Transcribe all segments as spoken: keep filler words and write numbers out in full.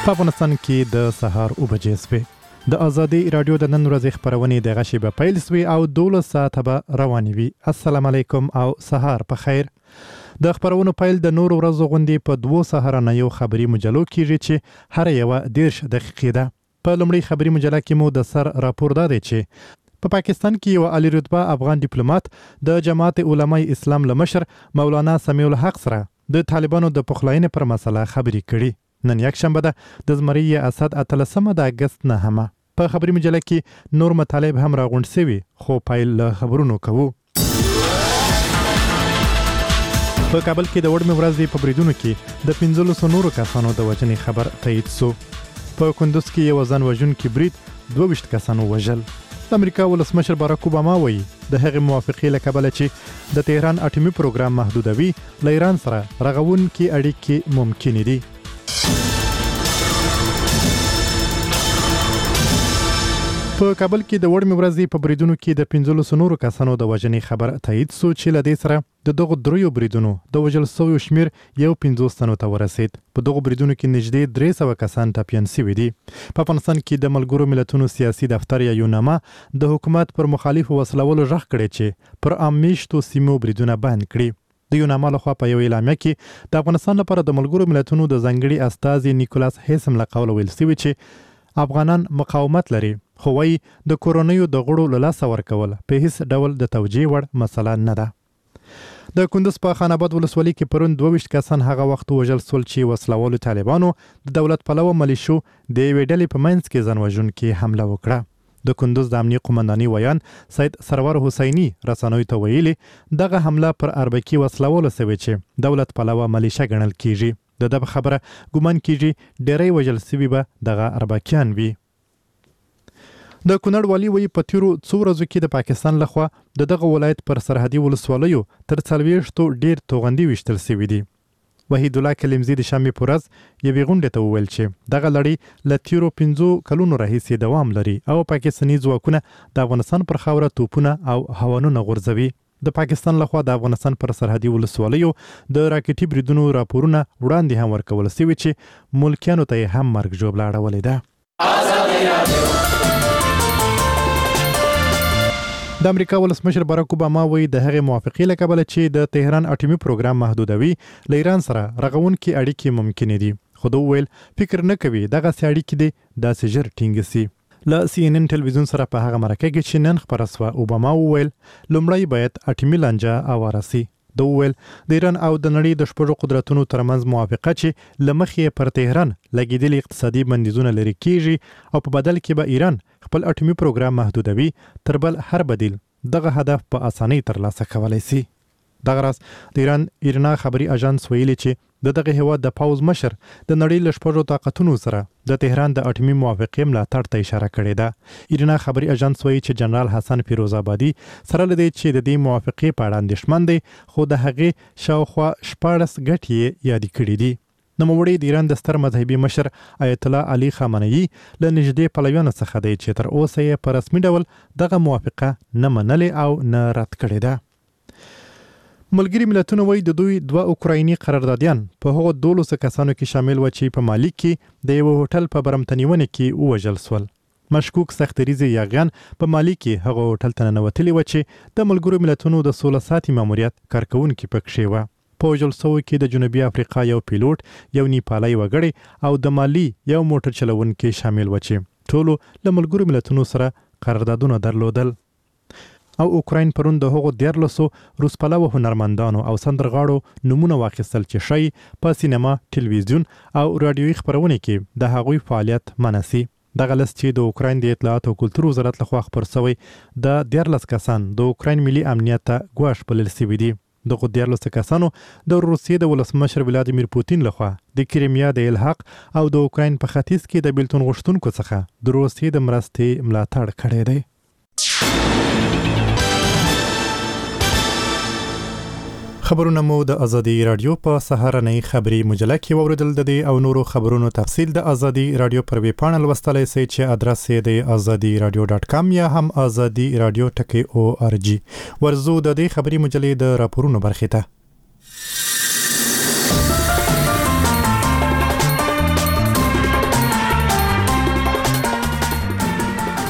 په افغانستان کې د سهار اوه بجې سوې د ازادي رادیو د نن ورځې خبرونه د غشي په پیل سوي او دولس ساعته به رواني وي. السلام علیکم او سهار په خیر. د خبرونو پیل د نور ورځو غوندي په دوو سهارنیو خبري مجلو کېږي چې هر یو دیرش دقیقې ده. په لومړی خبري مجله کې مو د سر راپور ده چې په پاکستان کې یو عالی رتبه افغان ډیپلوماټ د جماعت علماء اسلام لمشر مولانا سمیع الحق سره د طالبانو د پخلاینې پر مسله خبري کړي. نن یک شنبه ده د زمری اسد اتلسمه د اگست نه همه په خبري مجله کې نور مطالب هم راغونډ شوي خو پایل له خبرونو کوو. په کابل کې د وړمې ورځې په بریدونو کې د پنځلسو نورو کسانو د وژنې خبر تایید شو. په کندوز کې یو ځان وژونکي برید دوه ویشت کسانو وژل. د امریکا ولسمشر باراک اوباما وایي د هغې موافقې له کبله چې د تهران اټومي پروګرام محدودوي له ایران سره رغونکي اړیکې ممکن دي. په کابل کې د وړمې ورځې په بریدونو کې د پنځلسو نورو کسانو د وژنې خبر تایید شو چې له دې سره د دغو دریو بریدونو د وژل شویو شمیر یو پنځوس تنو ته ورسید. په دغو بریدونو کې نږدې درې سوه کسان ټپیان شوي دي. په افغانستان کې د ملګرو ملتونو سیاسي دفتر یا یوناما د حکومت پر مخالفو وسلولو غږ کړی چې پر عام میشتو سیمو بریدونه بند کړي. د یوناما لخوا په یو اعلامیه کې د افغانستان لپاره د ملګرو ملتونو د ځانګړي استازي نیکولاس هیسم له قوله ویل شوي چې افغانان مقاومت لري خو وايي د کورونیو د غړو له لاسه ورکول په هیڅ ډول د توجیه وړ مسله نه ده. د کندوز په خان آباد ولسوالۍ کې پرون دوه ویشت کسان هغه وخت وژل شول چې وسلوالو طالبانو د دولت پلوه ملیشو د یوې ډلې په منځ کې ځان وژونکي حمله وکړه. د کندوز د امنیه قومنداني ویان سید سرور حسیني رسنیو ته ویلي دغه حمله پر اربکي وسلوالو سوي چې دولت پلوه ملیشه ګڼل کیږي. د دغه خبره ګومان کیږي ډېری وژل سوي به دغه اربکیان وي. د کونړ والي وایي په تیرو څو ورځو کې د پاکستان لخوا د دغه ولایت پر سرحدي ولسوالیو تر څلوېښتو ډېر توغندي ویشتل شوي دي. وحید الله کلمزي د شنبې په ورځ یوې غونډې ته وویل چې دغه لړۍ له تیرو پنځو کلونو راهیسې دوام لري او پاکستاني ځواکونه د افغانستان پر خاوره توپونه او هوانونه غورځوي. د پاکستان لخوا د افغانستان پر سرحدي ولسوالیو د راکټي بریدونو راپورونه وړاندې هم ورکول شوي چې ملکیانو ته هم مرګ ژوبله اړولې ده. د امریکا ولسمشر باراک اوباما وایي د هغې موافقې له کبله چې د تهران اټومي پروګرام محدودوي له ایران سره رغونکي اړیکې ممکن دي خو دوی ویل فکر نه کوي دغسې اړیکې دي داسې ژر ټینګ سي. له سی ان ان ټلویزیون سره په هغه مرکه کې چې نن خبره سوه اوباما وویل لومړی باید اټومي لانجه اواره سي. د ویل د ایران او د نړۍ د شپږو قدرتونو ترمنځ موافقه چې له مخې پر تهران لګېدلي اقتصادي بندیزونه لرې کیږي او په بدل کې به ایران خپل اټومي پروګرام محدودوي تر بل هر بدیل دغه هدف په اسانۍ ترلاسه کولی سي. دغه راز د ایران ایرنا خبري اژانس ویلي چې د دغه هیواد د پوز مشر د نړۍ له شپږو طاقتونو سره د تهران د اټومي موافقې ملاتړ ته اشاره کړې ده. ایرنا خبري اژانس وایي چې جنرال حسن فیروز آبادي سره له دې چې د دې موافقې په اړه اندېښمن دی خو د هغې شاوخوا شپاړس ګټې یې یادې کړي دي. نوموړی د ایران د ستر مذهبي مشر آیت الله علي خامنه‌ای له نږدې پلویانو څخه دی چې تر اوسه یې په رسمي ډول دغه موافقه نه منلې او نه رد کړې ده. ملګري ملتونه وایي د دوی دوه اوکرایني قراردادیان په هغو دولسو کسانو کې شامل و چې په مالي کې د یو هوټل په برمتنیونه کې ووژل شول. مشکوک سختریزي یاغیان په مالي کې هغه هوټل ته ننوتلي و چې د ملګرو ملتونو د سوله ساتي ماموریت کارکوونکي پکښې وه. په وژل شوو کې د جنوبي افریقا یو پیلوټ یو نیپالي وګړی او د مالي یو موټر چلونکی شامل و چې ټولو له ملګرو ملتونو سره قراردادونه درلودل. او اوکراین پرون د هغو دیارلسو روس پلوه هنرمندانو او سندرغاړو نمونه واخیستل چې شی په سینما، ټلویزیون او رادیویي خپرونې کې د هغوی فعالیت منع سي. دغه لست چې د اوکراین د اطلاعات او کلتور وزارت لخوا خپور شوی د دیارلس کسان د اوکراین ملي امنیت ته ګواښ بلل شوي دي. دغو دیارلسو کسانو د روسیې د ولسمشر ولادیمیر پوتین لخوا د کریمیا د الحاق او د اوکراین په ختیځ کې د بیلتون غوښتونکو څخه د روسیې د مرستې ملاتړ کړی دی. خبرونه مو د ازادي رادیو په سهارنۍ خبري مجله کې واوریدل. د دې او نورو خبرونو تفصیل د ازادي رادیو پر ویب پاڼه لوستلی شئ چې ادرس یې د ازادي رادیو ډاټ کام یا هم ازادي رادیو ټکی او ار جی. ورزو د دې خبري مجلې د راپورونو برخې ته.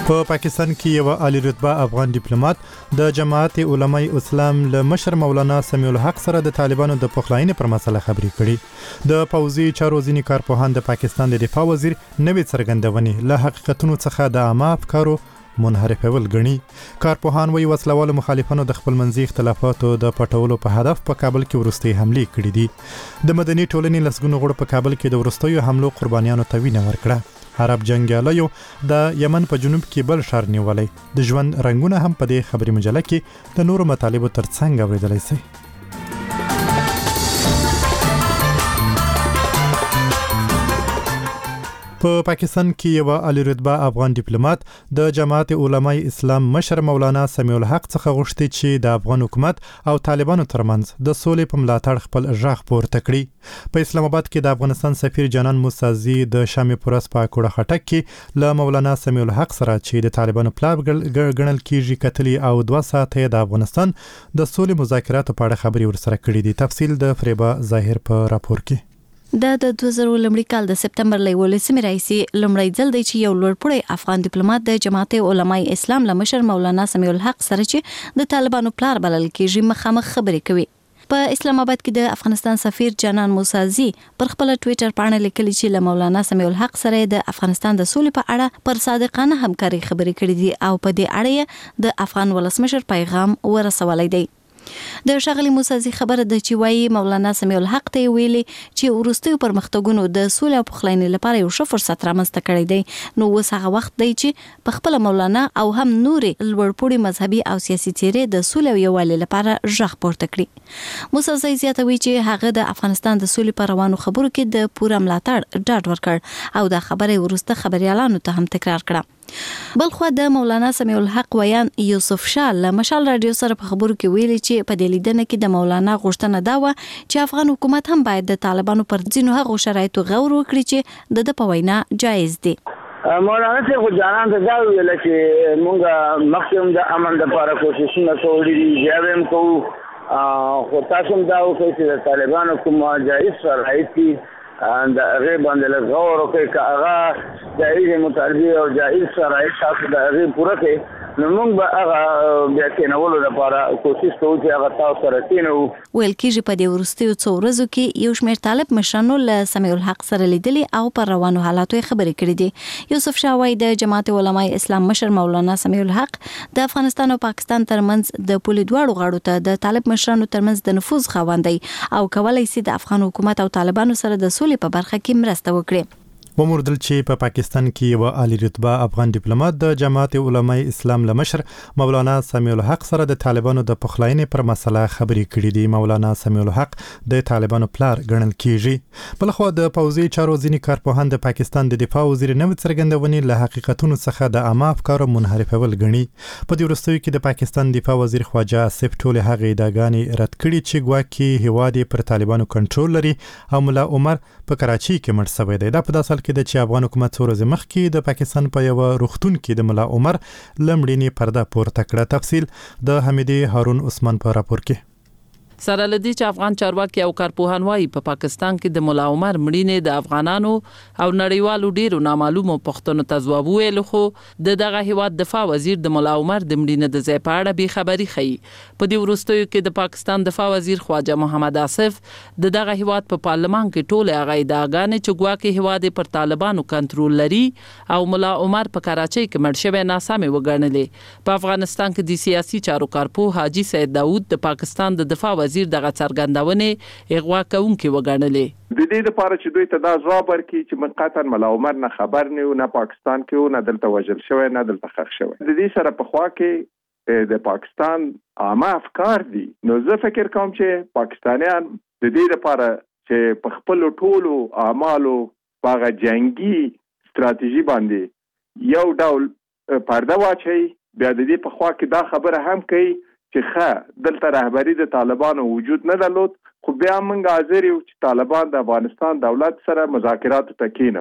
په پاکستان کې یو عالی رتبه افغان ډیپلوماټ د جماعت علماء اسلام له مشر مولانا سمیع الحق سره د طالبانو د پخلاینې پر مسله خبرې کړي. د پوځي چارو ځینې کارپوهان د پاکستان د دفاع وزیر نوې څرګندونې له حقیقتونو څخه د عامه افکارو منحرفول غني. کارپوهان وی وسلوال مخالفانو د خپل منځي اختلافاتو د پټولو په هدف په کابل کې ورستي حمله کړې دي. د مدني ټولنې لسګونو غړو په کابل کې د ورستیو حملو قربانیانو ته وینه ورکړه. عرب جنگیالیو د یمن په جنوب کې بل ښار نیولې. د ژوند رنگونه هم په دې خبري مجله کې د نورو مطالبو ترڅنګ اوریدلای شي. په پاکستان کې یو عالی رتبه افغان ډیپلوماټ د جماعت علماء اسلام مشر مولانا سمیع الحق څخه غوښتي چې د افغان حکومت او طالبانو ترمنځ د سولې په ملاتړ خپل ژغ پورته کړي. په اسلام آباد کې د افغانستان سفیر جانان موسازي د شامي پرس په کوړه خټک کې له مولانا سمیع الحق سره چې د طالبانو پلان ګڼل کیږي کتلي او دوه ساعته د افغانستان د سولې مذاکراتو په اړه خبري ورسره کړې دي. تفصیل د فریبا ظاهر په راپور کې. د د دوه زره لمړي کال د سپتمبر لولسمې راځي لمړی ځل دی چې یو لوړپوړی افغان ډیپلوماټ د جماعت علماء اسلام له مشر مولانا سمیع الحق سره چې د طالبانو پلار بلل کېږي مخامخ خبرې کوي. په اسلام آباد کې د افغانستان سفیر جانان موسازي پر خپل ټوئیټر باندې لیکلي چې له مولانا سمیع الحق سره د افغانستان د سولې په اړه پر صادقانه همکاري خبرې کړې دي او په دې اړه د افغان ولسمشر پیغام ورسولای دی. د شغلی موسازي خبره د چې وایي مولانا سمیع الحق ته ویلي چې ورستیو پرمختګونو د سولې او پخلاینې لپاره یو ښه فرصت رامنځته کړی دی. نو اوس هغه وخت دی چې په خپل مولانا او هم نورې لوړپوړي مذهبي او سیاسي څیرې د سولې او یووالي لپاره ژغ پورته کړي. موسازي زیاتوي چې هغه د افغانستان د سولې پر روانو خبرو کې د پوره ملاتړ ډاډ ورکړ او د خبرې ورسته خبريالانو ته هم تکرار کړه. بلخو د مولانا سمیع الحق ویان یوسف شاه له مشال رادیو سره په خبرو کې ویلي چې په دې لیدنه کې د مولانا غوښتنه دا و چې افغان حکومت هم باید د طالبانو پر ځینو هغو شرایطو غور وکړي چې د د په وینا جایز دي. مولانا ته خو جانان ته دا ویل چې مونږه مخکې د امن لپاره کوششونه کولې دي بیا هم کوو خو تاسو هم دا وکړئ چې د طالبانو کوم جایز شرایط دي د هغې باندې لږ غور وکړئ که هغه جایز مطالبې او جایز شرایط تاسو د هغې پوره کړئ نو موږ به هغه بیا کېنولو لپاره کوشش کوو چې هغه تاسو سره کېنوو. ویل کېږي په دې وروستیو څو ورځو کې یو شمېر طالب مشرانو له سمیع الحق سره لیدلي او پر روانو حالاتو یې خبرې کړې دي. یوسف شاه وایي د جماعت علماء اسلام مشر مولانا سمیع الحق د افغانستان او پاکستان ترمنځ د پولې دواړو غاړو ته د طالب مشرانو ترمنځ د نفوذ خاوند دی او کولای شي د افغان حکومت او طالبانو سره د سولې په برخه کې مرسته وکړي. وموردل چې په پاکستان کې یو عالی رتبه افغان ډیپلوماټ د جماعت علماء اسلام له مشر مولانا سمیع الحق سره د طالبانو د پخلاینې پر مسله خبرې کړې دي. مولانا سمیع الحق د طالبانو پلار ګڼل کیږي. بلخو د پوځي چارو ځینې کارپوهان د پاکستان د دفاع وزیر نوې څرګندونې له حقیقتونو څخه د عامه افکارو منحرفول غني. په دې وروستیو کې د پاکستان دفاع وزیر خواجه آصف ټول هغه ادعاګانې رد کړي چې ګواکې هواد پر طالبانو کنټرول لري او ملا عمر په کراچي کې مړ شوی دی. دا په داسې حال کې د چې افغان حکومت څو ورځې مخکې د پاکستان په یو روغتون کې د ملا عمر لمړینې پرده پورته کړه. تفصیل د حمیدی هارون عثمان په راپور کې. سره لدی چې افغان چارواکي او کارپوهان وايي په پا پاکستان کې د مولا عمر مړینې د افغانانو او نړیوالو ډیرو نامعلومو پښتنو ته ځواب ویل خو د دغه هیواد دفاع وزیر د مولا عمر د مړینې د ځای په اړه به خبري خي. په دې وروستیو کې د پاکستان دفاع وزیر خواجه محمد آصف د دغه هیواد په پارلمان کې ټول هغه ادعاګانې چې ګواکې هیواد پر طالبانو کنټرول لري او مولا عمر په کراچۍ کې مړ شوی ناسمه وګڼلې. په افغانستان کې د سیاسي چارو کارپوه حاجی سید داوود د پاکستان د دفاع وزیر دغه څرګندونې اغوا کوونکې وګڼلې. د دې لپاره چې دوی ته دا ځواب ورکړي چې من قطعا ملا عمر نه خبر نه و نه پاکستان کې و نه دلته وژل شوی نه دلته ښخ شوی. د دې سره په خوا کې د پاکستان عامه افکار دي. نو زه فکر کوم چې پاکستانیان د دې لپاره چې په خپل ټولو اعمالو په جنگي ستراتیژي باندې یو ډول پرده واچي بیا د دې په خوا کې دا خبره هم کوي چې ښه دلته رهبری د طالبانو وجود نه درلود خو بیا موږ حاضر یو چې طالبان د افغانستان دولت سره مذاکراتو ته کېنوو.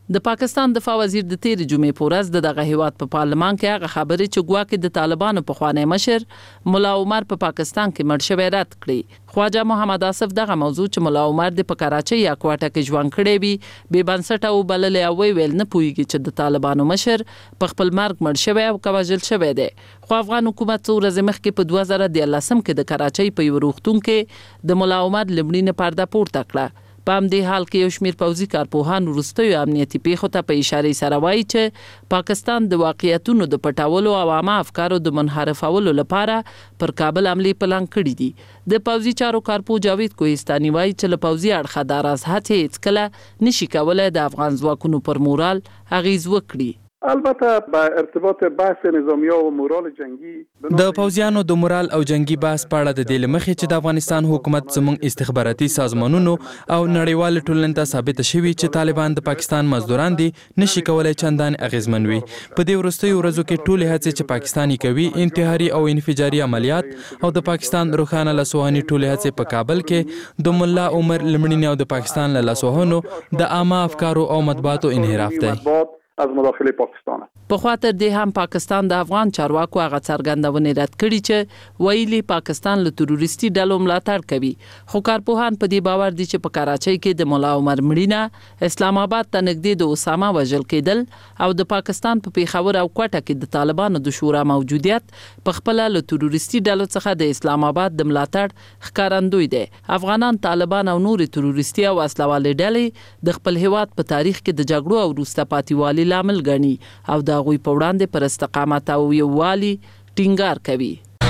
د پاکستان دفاع وزیر د تیر جمعې په ورځ د دغه هیواد په پارلمان کې هغه خبرې چې ګواکې د طالبانو په خوانی مشر مولا عمر په پاکستان کې مړ شوی رد کړی. خواجه محمد آصف دغه موضوع چې مولا عمر د په کراچۍ یا کوټه کې ژوند کړی وي بې بنسټه وبللې او ویل نه پوهیږي چې د طالبانو مشر په خپل مرګ مړ شوی او کوژل شوی دی. خو افغان حکومت څو ورځې مخکې په دوه زره دیارلسم کې د کراچۍ په یو روغتون کې د مولا عمر لمړینه پرده پورته کړه. په همدې حال کې یو شمېر پوځي کارپوهان وروستیو امنیتي پیښو ته په اشارې سره وایي چې پاکستان د واقعیتونو د پټولو او عامه افکارو د منحرفولو لپاره پر کابل حملې پلان کړي دي. د پوځي چارو کارپو جاوید کوهستاني وایي چې له پوځي اړخه دا راز هڅې هیڅکله نشي کولی د افغان ځواکونو پر مورال اغیز وکړي. البته با ارتباط بحث نظامیه و مورال جنگی د پوځیانو د مورال او جنگي بحث په اړه د دې لمخې چې د افغانستان حکومت زموږ استخباراتي سازمانونو او نړیوال ټولنې ته ثابت شوی چې طالبان د پاکستان مزدوران دي نشي کولای چندان اغیزمن وي. په دې وروستیو ورځو کې ټولې هڅې چې پاکستاني کوي انتحاري او انفجاري عملیات او د پاکستان روښانه لاسوهنې ټولې هڅې په کابل کې د مولا عمر لمړینې او د پاکستان له لاسوهنو د عامه افکارو او مطبوعاتو انحراف دی. از مداخله پاکستان. په خاطر دې هم پاکستان د افغان چارواکو هغه څرګندونې رد کړي چې ویلي پاکستان له تروریستي ډلو ملاتړ کوي. خو کارپوهان په دې باور دي چې په کراچۍ کې د مولا عمر مړینه اسلام آباد ته نږدې د اسامه وژل کېدل او د پاکستان په پیښور او کوټه کې د طالبانو د شورا موجودیت په خپل له تروریستي ډلو څخه د اسلام آباد د ملاتړ ښکارندوی دی. افغانان طالبان او نور تروریستي او وسلوالې ډلې د خپل هیواد په تاریخ کې د جګړو او وروسته پاتې لامل غني او د هغوی په وړاندې پر استقامت او یووالي ټینګار کوي.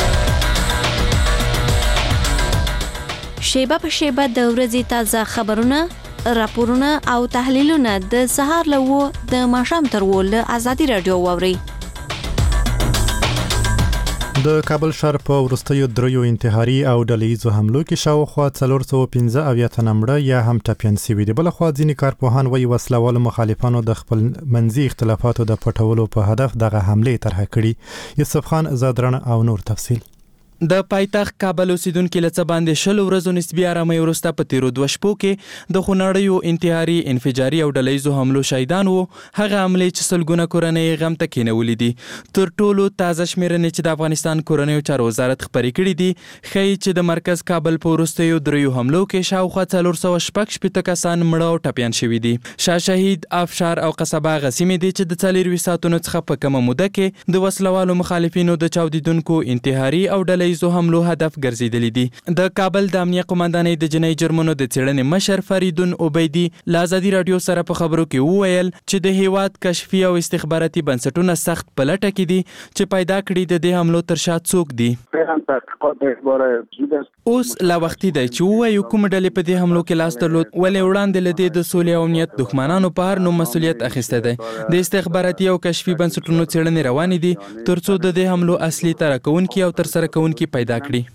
شیبه په شیبه د ورځې تازه خبرونه، راپورونه او تحلیلونه د سهار له وو د ماښام تر وو له ازادي رادیو واوري. د کابل ښار په وروستیو دریو انتحاري او ډلهییزو حملو کې شاوخوا څلور سوه پنځه اویا تنه مړه یا هم ټپیان شوي دي. بلخوا ځینې کارپوهان وایي وسلوالو مخالفانو د خپل منځي اختلافاتو د پټولو په هدف دغه حملې طرحه کړي. یوسف خان زادران او نور تفصیل. د پایتخت کابل اوسیدونکو لڅ باندې شل ورځو نسبی آرامۍ وروسته په تیرو دوه شپو کې د خونړیو انتحاري انفجاري او ډلهییزو حملو شهیدان وو. هغه حملې چې سلګونه کورنۍ غم ته کېنولې دي. تر ټولو تازه شمیرنې چې د افغانستان کورنیو چارو وزارت خبرې کړې دي ښیي چې د مرکز کابل په وروستیو دریو حملو کې شاوخوا څلور سوه شپږ شپېته کسان مړه او ټپیان شوي دي. شاه شهید، افشار او قصبه هغه سیمې دي چې د څلېرویشت ساعتونو څخه په کمه موده کې د وسلوالو مخالفینو د چاودیدونکو انتحاري او ډلهییزو حملو هدف ګرځیدلې دي. د کابل د امنیه قومندانۍ د جنایي جرمونو د څېړنې مشر فریدون عبیدي له ازادي راډیو سره په خبرو کې وویل چې د هیواد کشفي او استخباراتي بنسټونه سخت په لټه کې دي چې پیدا کړي د دې حملو تر شا څوک دي. اوس لا وختي دی چې ووایو کوم ډلې په دې حملو کې لاس درلود، ولې وړاندې له دې د سولې او امنیت دښمنانو په هر نوم مسؤلیت اخیسته دی. د استخباراتي او کشفي بنسټونو څېړنې روانې دي تر څو د دې حملو اصلي ترکونکي او ترسره کوونکي پیدا کړي.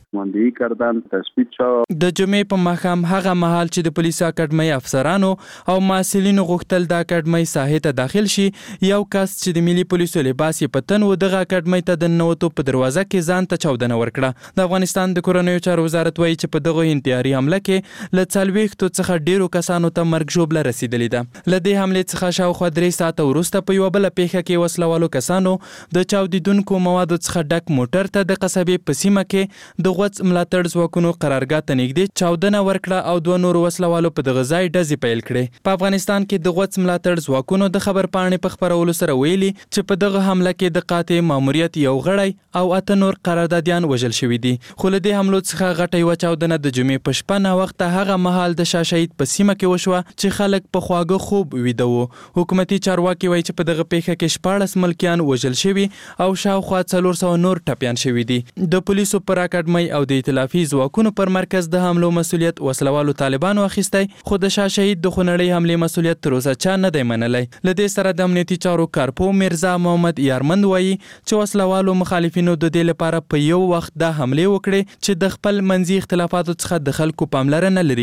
د جمعې په ماښام هغه مهال چې د پولیسو اکاډمۍ افسرانو او محصلینو غوښتل د اکاډمۍ ساحې ته داخل شي، یو کس چې د ملي پولیسو لباس یې په تن و دغه اکاډمۍ ته د ننوتو په دروازه کې ځان ته چاودنه ورکړه. د افغانستان د کورنیو چارو وزارت وایي چې په دغه انتحاري حمله کې له څلوېښتو څخه ډېرو کسانو ته مرګ ژوبله رسېدلې ده. له دې حملې څخه شاوخوا درې ساعته وروسته په یوه بله پیښه کې وسلوالو کسانو د چاودیدونکو موادو څخه ډک موټر ته د قصبې په سیمه کې د غوڅ ملاتړ ځواکونو قرارګاه ته نږدې چاودنه ورکړه او دوه نورو وسلوالو په دغه ځای ډزې پیل کړې. په افغانستان کې د غوڅ ملاتړ ځواکونو د خبر پاڼې په خپرولو سره ویلي چې په دغه حمله کې د قاطع ماموریت یو غړی او اته نور قراردادیان وژل شوي دي. خو له دې حملو څخه غټه یوه چاودنه د جمعې په شپه ناوخته هغه مهال د شاه شهید په سیمه کې وشوه چې خلک په خواږه خوب ویده وو. حکومتي چارواکي وایي چې په دغه پیښه کې شپاړس ملکیان وژل شوي او شاوخوا څلور سوه نور ټپیان شوي دي. د پولیسو پر اکاډمۍ او د ائتلافي ځواکونو پر مرکز د حملو مسؤلیت وسلوالو طالبانو اخیستی، خو د شاه شهید د خونړۍ حملې مسؤلیت تر اوسه چا نه دی منلی. له دې سره د امنیتي چارو کارپو میرزا محمد یارمند وایي چې وسلوالو مخالفینو د دې لپاره په یو وخت دا حملې وکړې چې د خپل منځي اختلافاتو څخه د خلکو پاملرنه لرې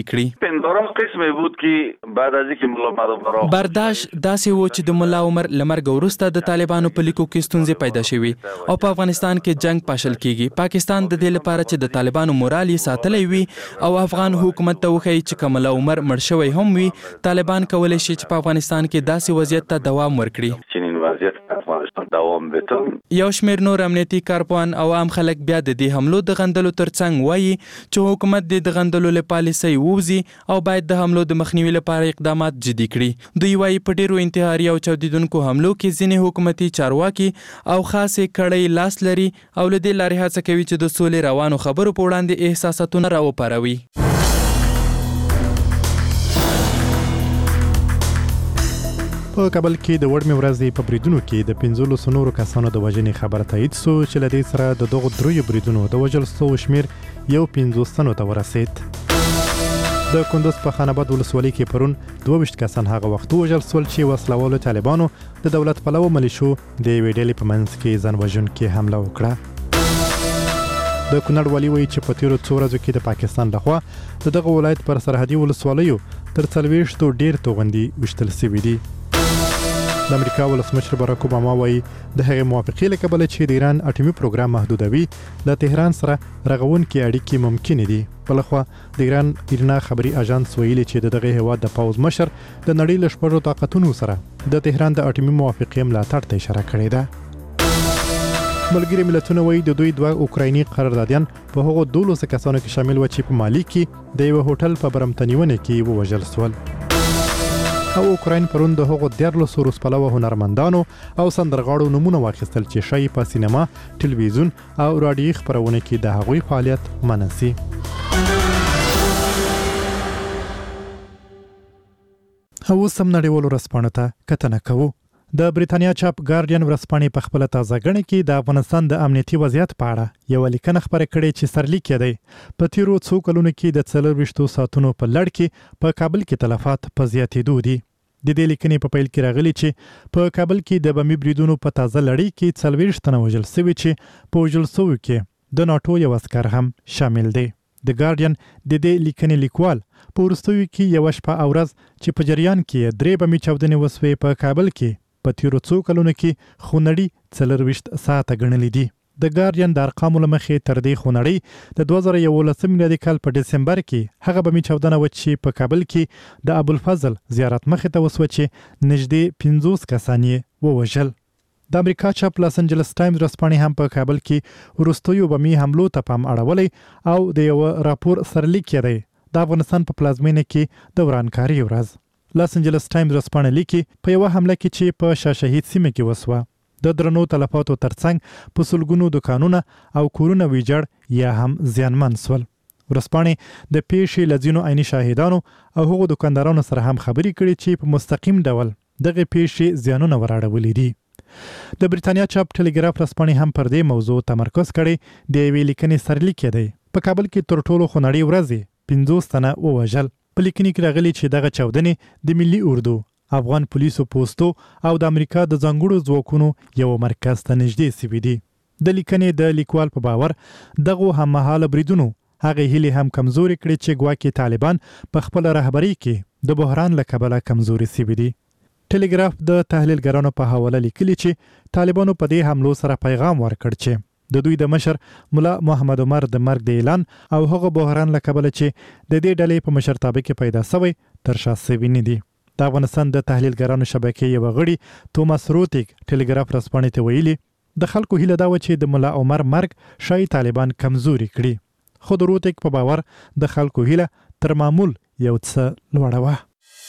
کړي. برداشت داسې و چې د مولا عمر له مرګه وروسته د طالبانو په لیکو کې ستونزې پیدا شوي او په افغانستان کې جنگ پاشل کیږي. پاکستان د دې لپاره چې چې د طالبانو مورال یې ساتلی وي او افغان حکومت ته وښیي چې که ملا عمر مړ شوی هم وي طالبان کولی شي چې په افغانستان کې داسې وضعیت ته دوام ورکړي. یو شمېر نور امنیتي کارپوهان او عام خلک بیا د دې حملو د غندلو ترڅنګ وایي چې حکومت د غندلو له پالیسۍ ووځي او باید د حملو د مخنیوي لپاره اقدامات جدي کړي. دوی وایي په ډېرو انتحاري او چاودیدونکو حملو کې ځینې حکومتي چارواکي او خاصې کړۍ لاس لري او له دې لارې هڅه کوي چې د سولې روانو خبرو په وړاندې احساساتونه راوپاروي. په کابل کې د وړمې ورځې په بریدونو کې د پنځلسو نورو کسانو د وژنې خبر تایید سو چې له دې سره د دغو دریو بریدونو د وژل سوو شمېر یو پنځوس تنو ته ورسید. د کندوز په خان آباد ولسوالۍ کې پرون دوه ویشت کسان هغه وخت وژل سول چې وسله والو طالبانو د دولت پلوه ملیشو د یوې ډلې په منځ کې ځان وژونکې حمله وکړه. د کونړ والي وایي چې په تیرو څو ورځو کې د پاکستان لخوا د دغه ولایت پر سرحدي ولسوالیو تر څلوېښتو ډېر توغندي ویشتل سوي دي. د امریکا ولسمشر باراک اوباما وایي د هغې موافقې له کبله چې د ایران اټومي پروګرام محدودوي له تهران سره رغونکې اړیکې ممکنې دي. بلخوا د ایران ایرنا خبري اژانس ویلي چې د دغه هیواد د پوځ مشر د نړۍ له شپږو طاقتونو سره د تهران د اټومي موافقې ملاتړ ته اشاره کړې ده. ملګري ملتونه وایي د دوی دوه اوکرایني قراردادیان په هغو دولسو کسانو کې شامل و چې په مالي کې د یوه هوټل په برمتنیونه کې ووژل سول. او اوکراین پرون د هغو دیارلسو روسپلوه هنرمندانو او سندرغاړو نمونه واخیستل چې ښایي په سینما، ټلویزیون او راډیوي خپرونه کې د هغوی فعالیت منع سي. اوس هم نړیوالو ورځپاڼو ته کتنه کوو. د بریتانیا چاپ ګارډین ورځپاڼې په خپله تازه ګڼه کې د افغانستان د امنیتي وضعیت په اړه یوه لیکنه خپره کړې چې سرلیک یې دی په تیرو څو کلونو کې د څلرویشتو ساعتونو په لړ کې په کابل کې تلفات په زیاتېدو دي. د دې لیکنې په پیل کې راغلي چې په کابل کې د بمي بریدونو په تازه لړۍ کې څلوېښت تنه وژل سوي چې په وژل سویو کې د ناټو یو عسکر هم شامل دی. د ګارډین د دې لیکنې لیکوال په وروستیو کې یوه شپه او ورځ چې په جریان کې درې بمي چاودنې وسوې په کابل کې په تیرو څو کلونو کې خونړي څلرویشت ساعته ګڼلي دي. د ګارډین د ارقامو له مخې تر دې خونړۍ د دوه زره یولسم میلادي کال په ډسمبر کې هغه بمي چاودنه وه چې په کابل کې د ابوالفضل زیارت مخې ته وسوه چې نږدې پنځوس کسان یې ووژل. د امریکا چاپ لاس انجلس ټایمز ورځپاڼې هم په کابل کې وروستیو بمي حملو ته پام اړولی او د یوه راپور سرلیک یې دی د افغانستان په پلازمینه کې د ورانکاري ورځ. لاس انجلس ټایمز ورځپاڼه لیکي په یوه حمله کې چې په شاه شهید سیمه کې وسوه د درنو تلفاتو ترڅنګ په سلګونو دکانونه او کورونه ویجاړ یا هم زیانمن سول. ورځپاڼې د پیښې له ځینو عیني شاهدانو او هغو دکاندارانو سره هم خبرې کړي چې په مستقیم ډول دغه پیښې زیانونه وراړولي دي. د بریتانیا چاپ ټلګراف ورځپاڼې هم پر دې موضوع تمرکز کړی. د یوې لیکنې سرلیک یې دی په کابل کې تر ټولو خونړۍ ورځې پنځوس تنه ووژل. په لیکنې کې راغلي چې دغه چاودنې د ملي اردو، افغان پولیسو پوستو او د امریکا د ځانګړو ځواکونو یو مرکز ته نږدې سوي دي. د لیکنې د لیکوال په باور دغو هممهاله بریدونو هغې هیلې هم کمزوري کړي چې ګواکې طالبان په خپله رهبرۍ کې د بحران له کبله کمزوري سوي دي. ټلګراف د تحلیلګرانو په حواله لیکلي چې طالبانو په دې حملو سره پیغام ورکړ چې د دوی د مشر ملا محمد عمر د مرګ د اعلان او هغه بحران له کبله چې د دې ډلې په مشرتابه کې پیدا سوی تر شا سوي نه دي. د افغانستان د تحلیلګرانو شبکې یوه غړي توماس روتیک ټلګراف ورځپاڼې ته ویلي د خلکو هیله دا وه چې د ملا عمر مرګ ښایي طالبان کمزوري کړي. خو د روتیک په باور د خلکو هیله تر معمول یو څه لوړه وه.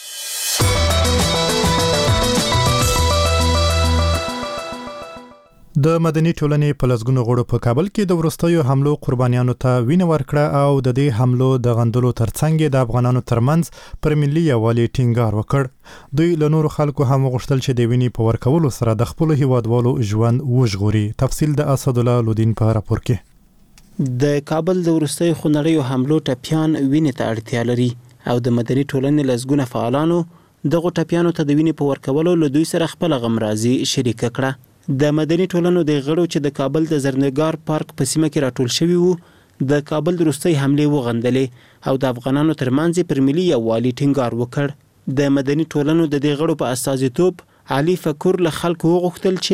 د مدني ټولنې په لسګونو غړو په کابل کې د وروستیو حملو قربانیانو ته وینه ورکړه او د دې حملو د غندلو ترڅنګ د افغانانو ترمنځ پر ملي یووالي ټینګار وکړ. دوی له نورو خلکو هم وغوښتل چې د وینې په ورکولو سره د خپلو هیوادوالو ژوند وژغوري. تفصیل د اسدالله لودین په راپور کې. د کابل د وروستیو خونړیو حملو ټپیان وینې ته اړتیا لري او د مدني ټولنې لسګونه فعالانو دغو ټپیانو ته د وینې په ورکولو له دوی سره خپله غمرازي شریکه کړه. د مدني ټولنو د غړو چې د کابل د زرنګار پارک په سیمه کې راټول شوي وو د کابل د وروستۍ حملې وغندلې او د افغانانو ترمنځ پر ملي یووالي ټینګار وکړ. د مدني ټولنو د دې غړو په استازیتوب علي فکر له خلکو وغوښتل چې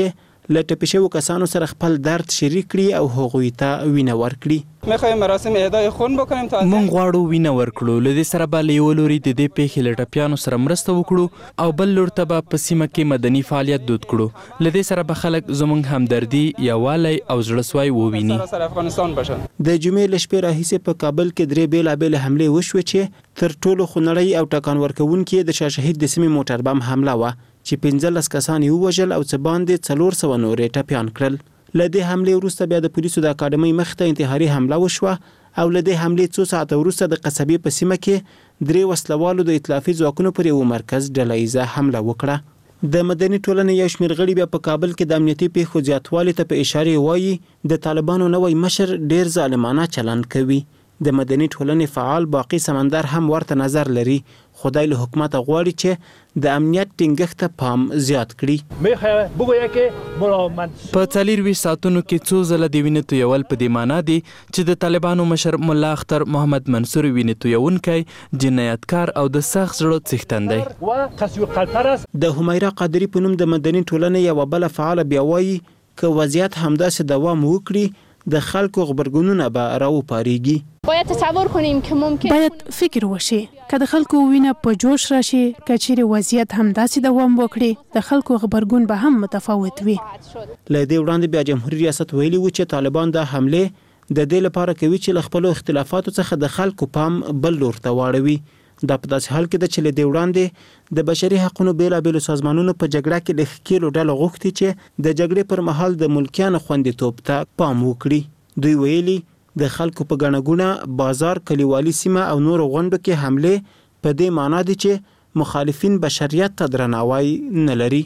له ټپي شوو کسانو سره خپل درد شریک کړي او هغوی ته وینه ورکړي. میخوایم مراسم اهدای خون بکنیم تا مونږ غواړو وینه ورکړو. له دې سره به له یو لوري د دې پیښې له ټپیانو سره مرسته وکړو او بل لور ته به په سیمه کې مدني فعالیت دود کړو. له دې سره به خلک زموږ همدردي، یووالی او زړهسوی وویني. سره افغانستان باشن. د جمعې له شپې راهیسې په کابل کې درې بېلابېلې حملې وشوې چې تر ټولو خونړۍ او ټکان ورکوونکې د شاه شهید د سیمې موټر بم حمله وه چې پنځلس کسان یې ووژل او څه باندې څلور سوه نورې ټپیان کړل. له دې حملې وروسته بیا د پولیسو د اکاډمۍ مخې ته انتحاري حمله وشوه او له دې حملې څو ساعته وروسته د قصبې په سیمه کې درې وسلوالو د ائتلافي ځواکونو پر یو مرکز ډله ییزه حمله وکړه. د مدني ټولنې یو شمېر غړي بیا په کابل کې د امنیتي پیښو زیاتوالي ته په اشارې وایي د طالبانو نوی مشر ډیر ظالمانه چلند کوي. د مدني ټولنې فعال باقي سمندر هم ورته نظر لري. خدای له حکومت غواړي چې د امنیت ټینګښت ته پام زیات کړي. په څلېرویشت ساعتونو کې څو ځله د وینې تویول په دې معنا دي چې د طالبانو مشر ملا اختر محمد منصور وینې تویونکی، جنایتکار او د سخت زړه څښتن دی. د همیرا قادری په نوم د مدني ټولنې یوه بله فعاله بیا وایي که وضعیت همداسې دوام وکړي د خلکو غبرګونونه به راوپارېږي. باید تصور کنیم که ممکن باید فکر وشي که د خلکو وینه په جوش راشي، که چیرې وضعیت همداسې دوام وکړي د خلکو غبرګون به هم متفاوت وي. له دې وړاندې بیا جمهوریت ریاست ویلي و چې طالبان دا حملې د دې لپاره کوي چې له خپلو اختلافاتو څخه د خلکو پام بل لور ته واړوي. دا په داسې حال کې ده چې له دې وړاندې د بشري حقونو بېلابېلو سازمانونو په جګړه کې د ښکېلو ډلو غوښتي چې د جګړې پر مهال د ملکیانو خوندیتوب ته پام وکړي. دوی ویلي د خلکو په ګڼه ګوڼه بازار، کلیوالي سیمه او نورو غونډو کې حملې په دې معنا دي چې مخالفین بشریت ته درناوی نه لري.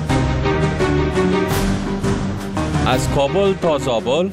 از کابل تا زابل،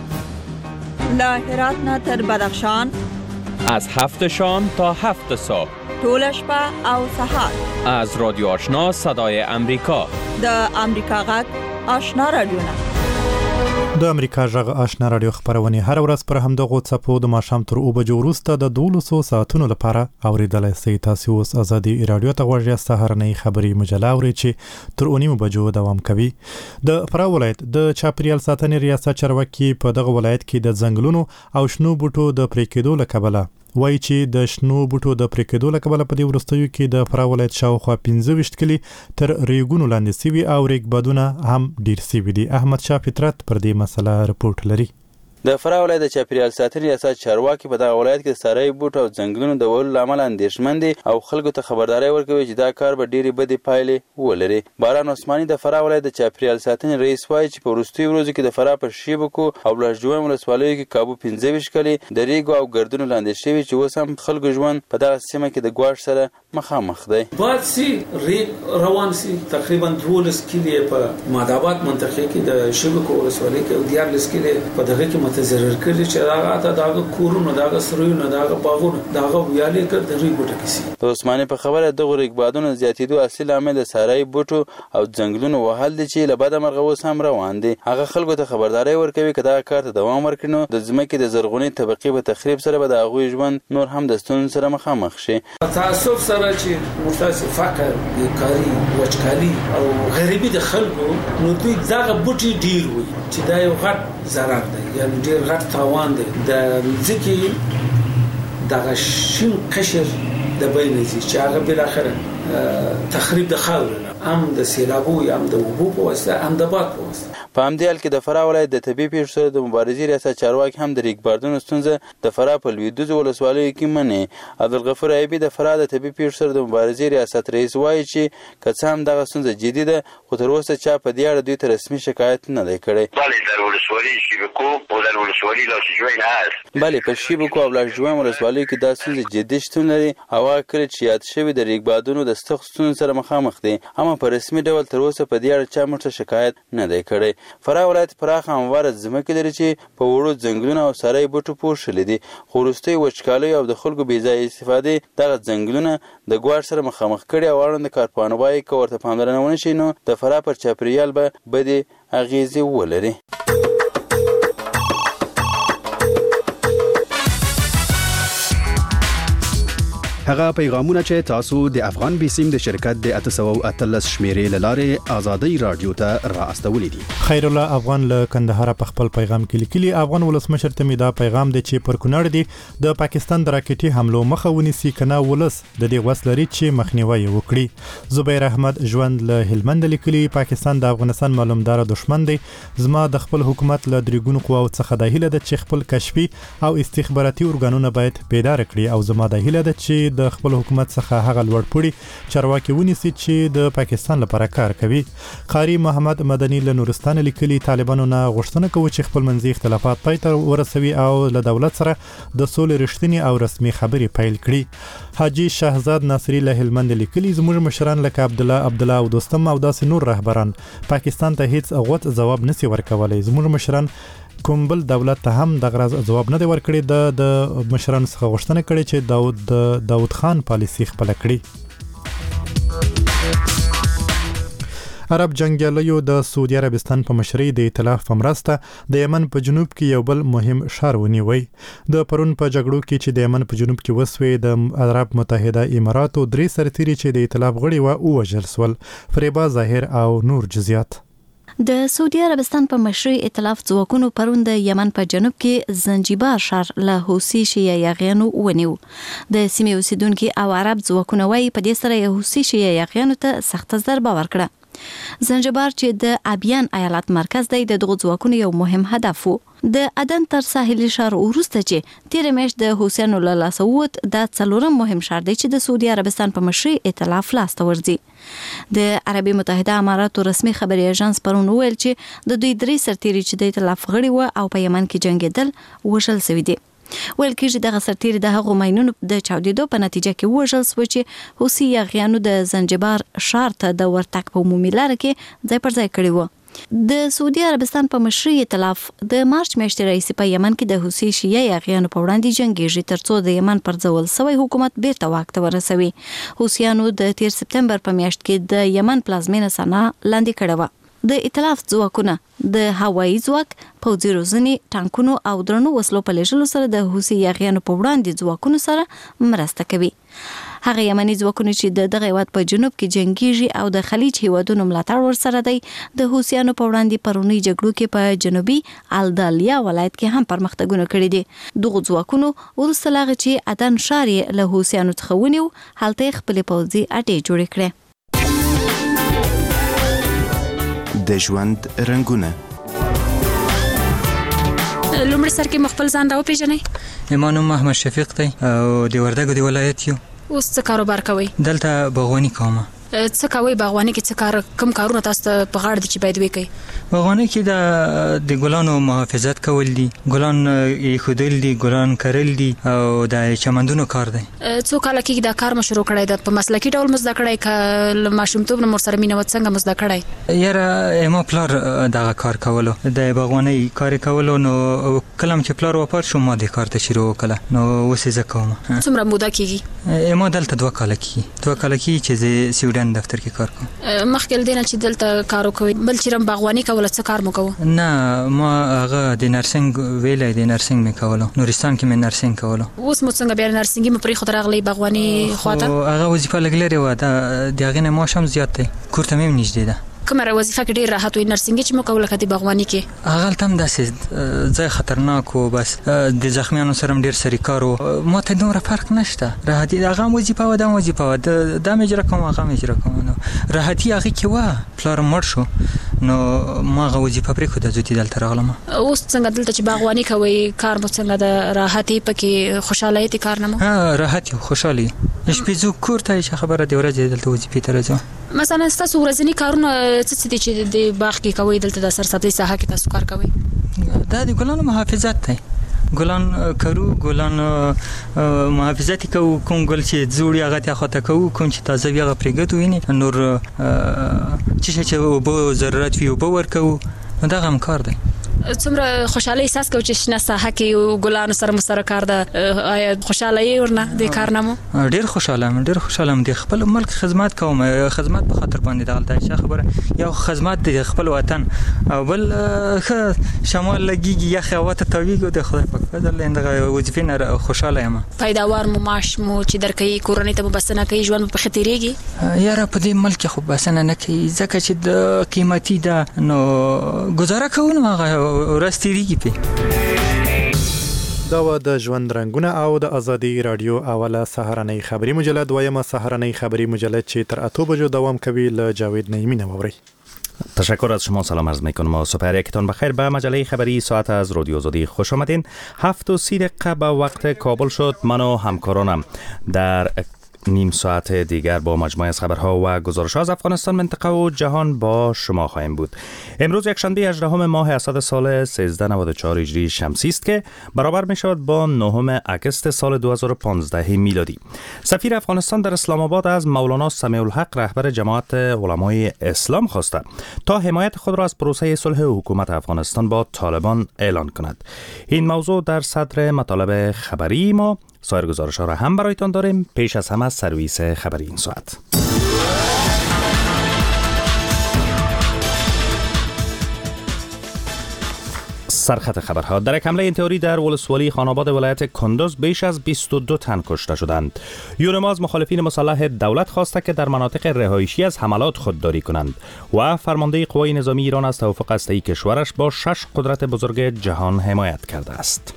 له هرات نه تر بدخشان، از هفت شام تا هفت صبح، ټول شپه او سهار، از رادیو آشنا صدای امریکا، د امریکا غږ آشنا رادیو. د امریکا غږ آشنا رادیو خبرونه هر ورځ پر همدغه څپو د ماښام تر اوه بجو وروسته د دولسو ساعتونو لپاره اوریدلای شئ. تاسو اوس ازادي رادیو ته غوږ یاست. سهارنۍ خبري مجله اوري چې تر اونیمو بجو دوام کوي. د فراه ولایت د چاپریال ساتنې ریاست چارواکي په دغه ولایت کې د ځنګلونو او شنو بوټو د پرې کېدو له کبله وایي چې د شنو بوټو د پرې کېدو له کبله په دې وروستیو کې د فراه ولایت شاوخوا پنځه ویشت کلي تر ریګونو لاندې سوي او ریګبادونه هم ډیر سوي دي. احمد شاه فطرت پر دې مسله رپورټ لري. د فراه ولایت د چاپیریال ساتنې ریاست چارواکي په دغه ولایت کې د سارای بوټ او ځنګلونو د وهلو له امله اندېښمن دي او خلکو ته خبرداری ورکوي چې دا کار به ډېرې بدې پایلې ولري. باران عثماني د فراه ولایت د چاپیریال ساتنې رئیس وایي چې په وروستیو ورځو کې د فراه په شیبکو او لاژجویم ولسوالیو کې کابو پنځه ویشت کلي د ریګو او ګردونو لاندې شوي چې اوس هم خلکو ژوند په دغه سیمه کې د ګواښ سره مخامخ دی. باید سي ریګ روان سي تقریبا دولس کلي په ماداباد منطقه کې د شیبکو ولسوالۍ کې او دیارلس کلي په دغه کې متضرر کړي چې هغه ته دغه کورونه دغه سرویونه دغه باغونه دغه ویالې کړ د ریګ بوټو کې. د عثماني په خبره دغه ریګبادونو زیاتېدو اصلي عامل د سارای بوټو او ځنګلونو وهل دي چې له بده مرغه اوس هم روان دي. هغه خلکو ته خبرداری ورکوي که دغه کار ته دوام ورکړي نو د ځمکې د زرغونې طبقې په تخریب سره به د هغوی ژوند نور هم د ستونزو سره مخامخ شي. تاسف سره چې مرتاسي فقر، بیکاري، وچکالي او غریبي د خلکو نو دوی دغه بوټي ډیر وي چې دا یو غټ ضرر دی، یعنی ډیر غټ تاوان دی. د ځکه دغه شین قشر د بینځي چې هغه بل اخر تخریب د خاورې هم د سیلابو هم د وبو په واسطه هم د باد په واسطه. په همدې حال کې د فراه ولایت د طبیعي پیښو سره د مبارزې ریاست چارواکي هم د ریګباردونو ستونزه د فراه په لویدیځو ولسوالیو کې مني. عبدالغفور ایوبي د فراه د طبیعي پیښو سره د مبارزې ریاست رئیس وایي چې که څه هم دغه ستونزه جدي ده خو تر اوسه چا په دې اړه دوی ته رسمي شکایت نه دی کړی. بله در ولسوالۍ شیبکو او در ولسوالۍ لاژجویم هست. بله په شیبکو او لاژجویم ولسوالیو کې دا ستونزه جدي شتون لري او هغه کلي چې یاد شوي د ریګبادونو د سختو ستونزو سره مخامخ دي، اما په رسمي ډول تر اوسه په دې اړه چا موږ ته شکایت نه دی کړی. فراه ولایت پراخه همواره ځمکې لري چې په وړو ځنګلونو او سارای بوټو پوښلي دي، خو وروستیو وچکالیو او د خلکو بېځایه استفادې دغه ځنګلونه د ګواښ سره مخامخ کړي او اړوند کارپوهان وایي که ورته پاملرنه ونه شي نو د فراه پر چاپیریال به بدې اغیزې ولري. هغه پیغامونه چې تاسو د افغان بیسیم د شرکت د اته سوه او اتلس شمیرې لاره آزادۍ رادیو ته را استولې دي. خیر الله افغان له کندهار په خپل پیغام کې لیکلي افغان ولسمشر ته دا پیغام دی چې پر کونړ دی د پاکستان د راکټي حملو مخه ونیسي کنه ولس د دې وسلري چې مخنیوي وکړي. زبیر احمد ژوند له هلمند لیکلي پاکستان د افغانستان معلومدار دشمن دی. زما د خپل حکومت له درګونو قواو څخه د هیله د چې خپل کشفي او استخباراتي ارګانونه باید بیدار کړي او زما د هیله د چې د خپل حکومت څخه هغه لوړ پوړي چارواکي ونیسي چې د پاکستان لپاره کار کوي. قاری محمد مدني له نورستان لیکلي طالبانو نه غوښتنه کوي چې خپل منځي اختلافات پای ته ورسوي او له دولت سره د سولې رښتینی او رسمي خبرې پیل کړي. حاجی شهزاد ناصری له هلمند لیکلي زموږ مشران لکه عبد الله عبد الله او دوستم او داسې نور رهبران پاکستان ته هیڅ غوت جواب نسی ورکولای. زموږ مشران کوم بل دولت ته هم د غرض جواب نه دی ورکړي. د د مشران څخه غوښتنه کړي چې داود داود خان پالیسی خپل کړي. عرب جنگیالیو د سعودي عربستان په مشرۍ د ائتلاف په مرسته د یمن په جنوب کې یو بل مهم ښار ونیوي. د پرون په جګړو کې چې د یمن په جنوب کې وسوي د عرب متحده اماراتو درې سرتیري چې د ائتلاف غړي و وژل سول. فریبا ظاهر او نور جزئیات. د سعودي عربستان په مشرۍ ائتلاف ځواکونو پرون د یمن په جنوب کې زنجبار ښار له حوثي شیعه یاغیانو ونیو. د سیمې اوسیدونکو او عرب ځواکونو وايي په دې سره یې حوثي شیعه یاغیانو ته سخت ضربه ورکړه. زنجبار چې د ابیان ایالت مرکز دی د دغو ځواکونو یو مهم هدف وو. د عدن تر ساحلي ښار وروسته چې تیر میاشت د حوثیانو له لاسه ووت د څلورم مهم ښار دی چې د سعودي عربستان په مشرۍ ائتلاف لاسته ورځي. د عربي متحده اماراتو رسمي خبري اژانس پرون ویل چې د دوی درې سرتیري چې د ائتلاف غړي و او په یمن کې جنگیدل وژل شوي دي. ویل کېږي دغه سرتیري د هغو ماینونو د چاودېدو په نتیجه کې وژل شو چې حوثي یاغیانو د زنجبار ښار ته د ورتګ په عمومي لاره کې ځای پر ځای کړی و. د سعودي عربستان په مشرۍ ائتلاف د مارچ میاشتې راهیسې په یمن کې د حوثي شیعه یاغیانو په وړاندې جنګیږي ترڅو د یمن پر ځول سوی حکومت بیرته واک ته ورسوي. حوثیانو د تیر سپتمبر په میاشت کې د یمن پلازمینه سنا لاندې کړې وه. د ائتلاف ځواکونه د هوایي ځواک، پوځي روزنې، ټانکونو او درنو وسلو په لېږلو سره د حوثي یاغیانو په وړاندې ځواکونو سره مرسته کوي. هغه یمني ځواکونه چې د دغه هیواد په جنوب کې جنگیږي او د خلیج هیوادونو ملاتړ ورسره دی د حوثیانو په وړاندې پرونی جګړو کې په جنوبي الدالیا ولایت کې هم پرمختګونه کړي دي. دغه ځواکونو وروسته لاغه چې عدن ښار یې له حوثیانو څخه ونیو هلته خپل پوځي اډې جوړې کړې. د ژوند رنگونه لومړی سر کې مخفل ځان راو پیژنئ. ما نوم محمد شفیق دی او د وردګو د ولایت یو. اوس څه کاروبار کوئ؟ دلته باغواني کوم. څه کوئ باغواني کې؟ څه کار کوم کارونه تاسو ته په غاړه دي چې باید وکړئ؟ باغواني کې د د ګلانو محافظت کول دي، ګلان ایښودل دي، ګلان کرل دي او د چمندونو کار دی. څو کاله کېږي دا کار مو شروع کړی ده؟ په مسلکي ډول مو زده کړی که له ماشومتوب نه مور سره مینه وه څنګه مو زده کړی؟ یاره ما پلار دغه کار کولو د باغوانۍ کار کولو نو کله چې پلار وفات شو ما د کار ته شروع وکړه نو اوس یې زه کوم. څومره موده کېږي؟ ما دلته دوه کاله کېږي دوه کاله کېږي چې زه سویډن دفتر کې کار کوم. مخکې له دې نه چې دلته کار وکوئ بل چېرې باغواني کوله څه کار مو کوه؟ نه ما هغه د نرسنګ ویلی د نرسنګ مې کولو، نورستان کې مې نرسنګ کولو. اوس مو څنګه بیا نرسنګي مو پرېښود راغلی باغواني خواته؟ هغه وظیفه لږ لرې وه د هغې نه معاش هم زیات دی، کور ته مې هم نږدې ده. کومه وظیفه کې ډېر راحت وي؟ نرسنګي چې مو کوله که د باغواني کې؟ هغلته هم داسې ځای خطرناک و، بس د زخمیانو سره هم ډېر سریکار و، ما ته دومره فرق نشته. راحتي هغه هم وظیفه وه دا هم وظیفه وه، دا مې اجره کوم هغه مې اجره کوم. نو راحتي هغې کې وه، پلار مړ شو نو ما هغه وظیفه پرېښوده زه دلته راغلم. اوس څنګه دلته چې باغواني کوئ کار مو څنګه ده؟ راحت یې پکې خوشحاله یې کار نه مو؟ ها راحت یو خوشحاله یې. شپې ځو کور ته چې خبره د ورځې دلته وظیفې ته راځو. مثلا ستاسو ورځني کارونه څه څه دي چې د باغ کې کوئ؟ دلته د سرسبزۍ ساحه کې تاسو کار کوئ؟ دا د ګلانو محافظت دی، ګلان کرو، ګلان محافظت کوو، کوم ګل چې زوړي هغه ته خاطه کوو، کوم چې تازه وي هغه پرېږدو، ویني نور چې چې اوبه ضرورت وي اوبه ورکوو، نو دغه هم کار دی. څومره خوشاله احساس کوي چې شنه ساحه کې یو ګلانو سره مستره کار ده آیا خوشاله یې ورنه د کارنامو ډیر خوشاله ام ډیر خوشاله ام د خپل ملک خدمت کوم خدمت په خاطر باندې دغلته څه خبره یو خدمت د خپل وطن او بل شمال لګي یا خوات تویګو د خدای په فضل اندغه وظیفه نه خوشاله یم پیداوار مو معاش مو چې درکې کورنۍ ته بسنه کوي ژوند په خطرېږي یاره په دې ملک خو بسنه نه کوي ځکه چې د قیمتي ده نو گزاره کوو هغه ورستېږي په دا و د ژوند رنګونه او د ازادي رادیو اوله سهارنۍ خبری مجله دویمه سهارنۍ خبری مجله چې تر اتو بجو دوام کوي له جاوید نعیمی نووري. تشکر از شما، سلام عرض میکنم و صبح یکتان بخیر. به مجله خبری ساعت از رادیو آزادی خوش آمدین. هفت و سی دقیقه به وقت کابل شد. من و همکارانم در نیم ساعت دیگر با مجموعه از خبرها و گزارش‌ها از افغانستان، منطقه و جهان با شما خواهیم بود. امروز یکشنبه هجدهم ماه اسد سال سیزده نود و چهار هجری شمسی است که برابر می‌شود با نهم اگست سال دو هزار و پانزده میلادی. سفیر افغانستان در اسلام آباد از مولانا سمیع الحق رهبر جماعت علمای اسلام خواسته تا حمایت خود را از پروسه صلح حکومت افغانستان با طالبان اعلان کند. این موضوع در صدر مطالب خبری ما. سایر گزارش ها را هم برایتان داریم. پیش از همه سرویس خبری این ساعت. سرخط خبرها. در یک حمله انتحاری در ولسوالی خاناباد ولایت کندوز بیش از بیست و دو تن کشته شدند. یونما از مخالفین مسلح دولت خواسته که در مناطق رهایشی از حملات خودداری کنند و فرمانده قوای نظامی ایران از توافق هسته‌ای کشورش با شش قدرت بزرگ جهان حمایت کرده است.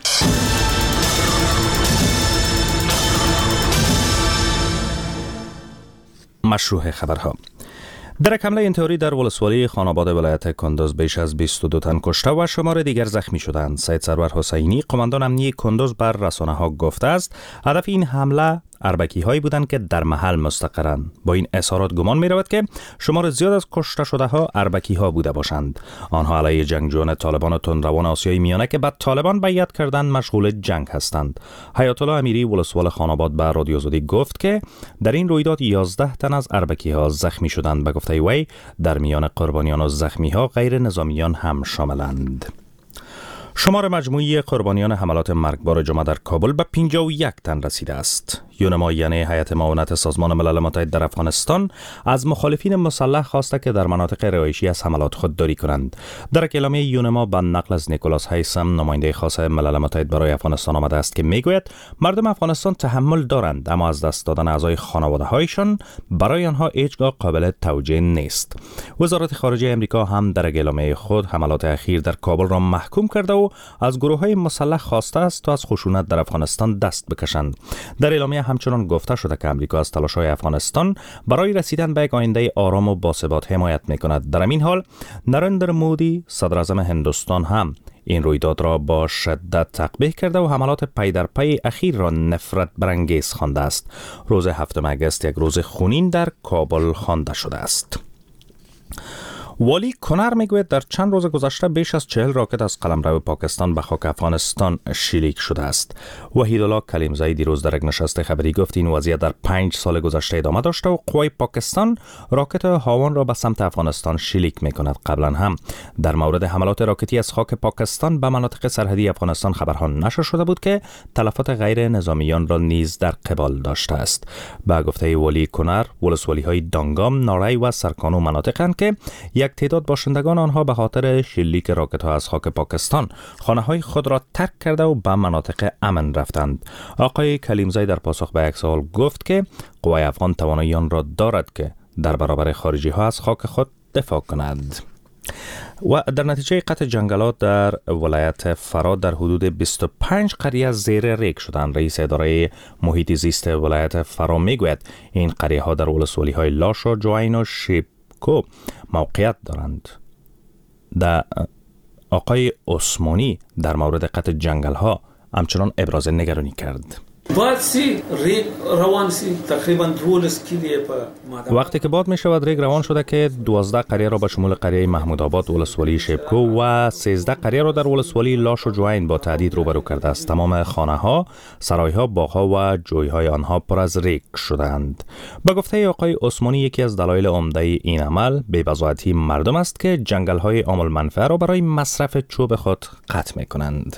مشروع خبرها. در یک حمله انتحاری در ولسوالی خاناباد ولایت کندوز بیش از بیست و دو تن کشته و شمار دیگر زخمی شدند. سید سرور حسینی، قماندان امنیتی کندوز، بر رسانه‌ها گفته است هدف این حمله اربکی هایی بودند که در محل مستقرند. با این اظهارات گمان می رود که شمار زیاد از کشته شده ها اربکی ها بوده باشند. آنها علیه جنگجویان طالبان و تندروان آسیای میانه که بعد طالبان بیعت کردند مشغول جنگ هستند. حیات الله امیری ولسوال خاناباد به رادیو آزادی گفت که در این رویداد یازده تن از اربکی ها زخمی شدند. به گفته وی در میان قربانیان و زخمی ها غیر نظامیان هم شاملند. شمار مجموعی قربانیان حملات مرگبار جمعه در کابل به پنجاه و یک تن رسیده است. یونما یعنی هیئت معاونت سازمان ملل متحد در افغانستان از مخالفین مسلح خواسته که در مناطق رهایشی از حملات خودداری کنند. در اعلامیه یونما به نقل از نیکولاس هیثم، نماینده خاص ملل متحد برای افغانستان آمده است که میگوید مردم افغانستان تحمل دارند اما از دست دادن اعضای خانواده هایشان برای آنها هیچگاه قابل توجیه نیست. وزارت خارجه آمریکا هم در اعلامیه خود حملات اخیر در کابل را محکوم کرده و از گروه‌های مسلح خواسته است تا از خشونت در افغانستان دست بکشند. در اعلامیه همچنان گفته شده که آمریکا از تلاش‌های افغانستان برای رسیدن به یک آینده آرام و باثبات حمایت می‌کند. در این حال نریندر مودی صدر اعظم هندوستان هم این رویداد را با شدت تقبیح کرده و حملات پی در پی اخیر را نفرت برانگیز خوانده است. روز هفتم اگست یک روز خونین در کابل خوانده شده است. والی کنر میگوید در چند روز گذشته بیش از چهل راکت از قلمرو پاکستان به خاک افغانستان شلیک شده است. وحیدالله کلیمزایی دیروز در یک نشست خبری گفت این وضعیت در پنج سال گذشته ادامه داشته و قوای پاکستان راکت هاون را به سمت افغانستان شلیک میکند. قبلا هم در مورد حملات راکتی از خاک پاکستان به مناطق سرحدی افغانستان خبرها نشر شده بود که تلفات غیر نظامیان را نیز در قبال داشته است. به گفته والی کنر، ولسوالی های دانگام، نارای و سرکانو مناطقند که یک تعداد باشندگان آنها به خاطر شلیک راکت ها از خاک پاکستان خانه های خود را ترک کرده و به مناطق امن رفتند. آقای کلیمزایی در پاسخ به یک سوال گفت که قوای افغان توانایی آن را دارد که در برابر خارجی ها از خاک خود دفاع کند. و در نتیجه قطع جنگلات در ولایت فراد در حدود بیست و پنج قریه زیر ریگ شدند. رئیس اداره محیط زیست ولایت فراد میگوید این قریه ها در ولسوالی های لاشو، جوین و شیب کو موقعیت دارند. در آقای عثمانی در مورد قطع جنگل ها همچنان ابراز نگرانی کرد. بعد سی ریگ روان سی تقریبا دولس کیلویه په ماده. وقتی که باد می شود ریگ روان شده که دوازده قریه را به شمول قریه محمود آباد ولسوالی شبکو و سیزده قریه را در ولسوالی لاش و جوین با تهدید روبرو کرده است. تمام خانه ها، سرای ها، باغ ها و جوی های آنها پر از ریگ شدند. به گفته آقای عثمانی یکی از دلایل عمده این عمل بی‌بضاعتی مردم است که جنگل های عامل منفعه را برای مصرف چوب خود قطع می کنند.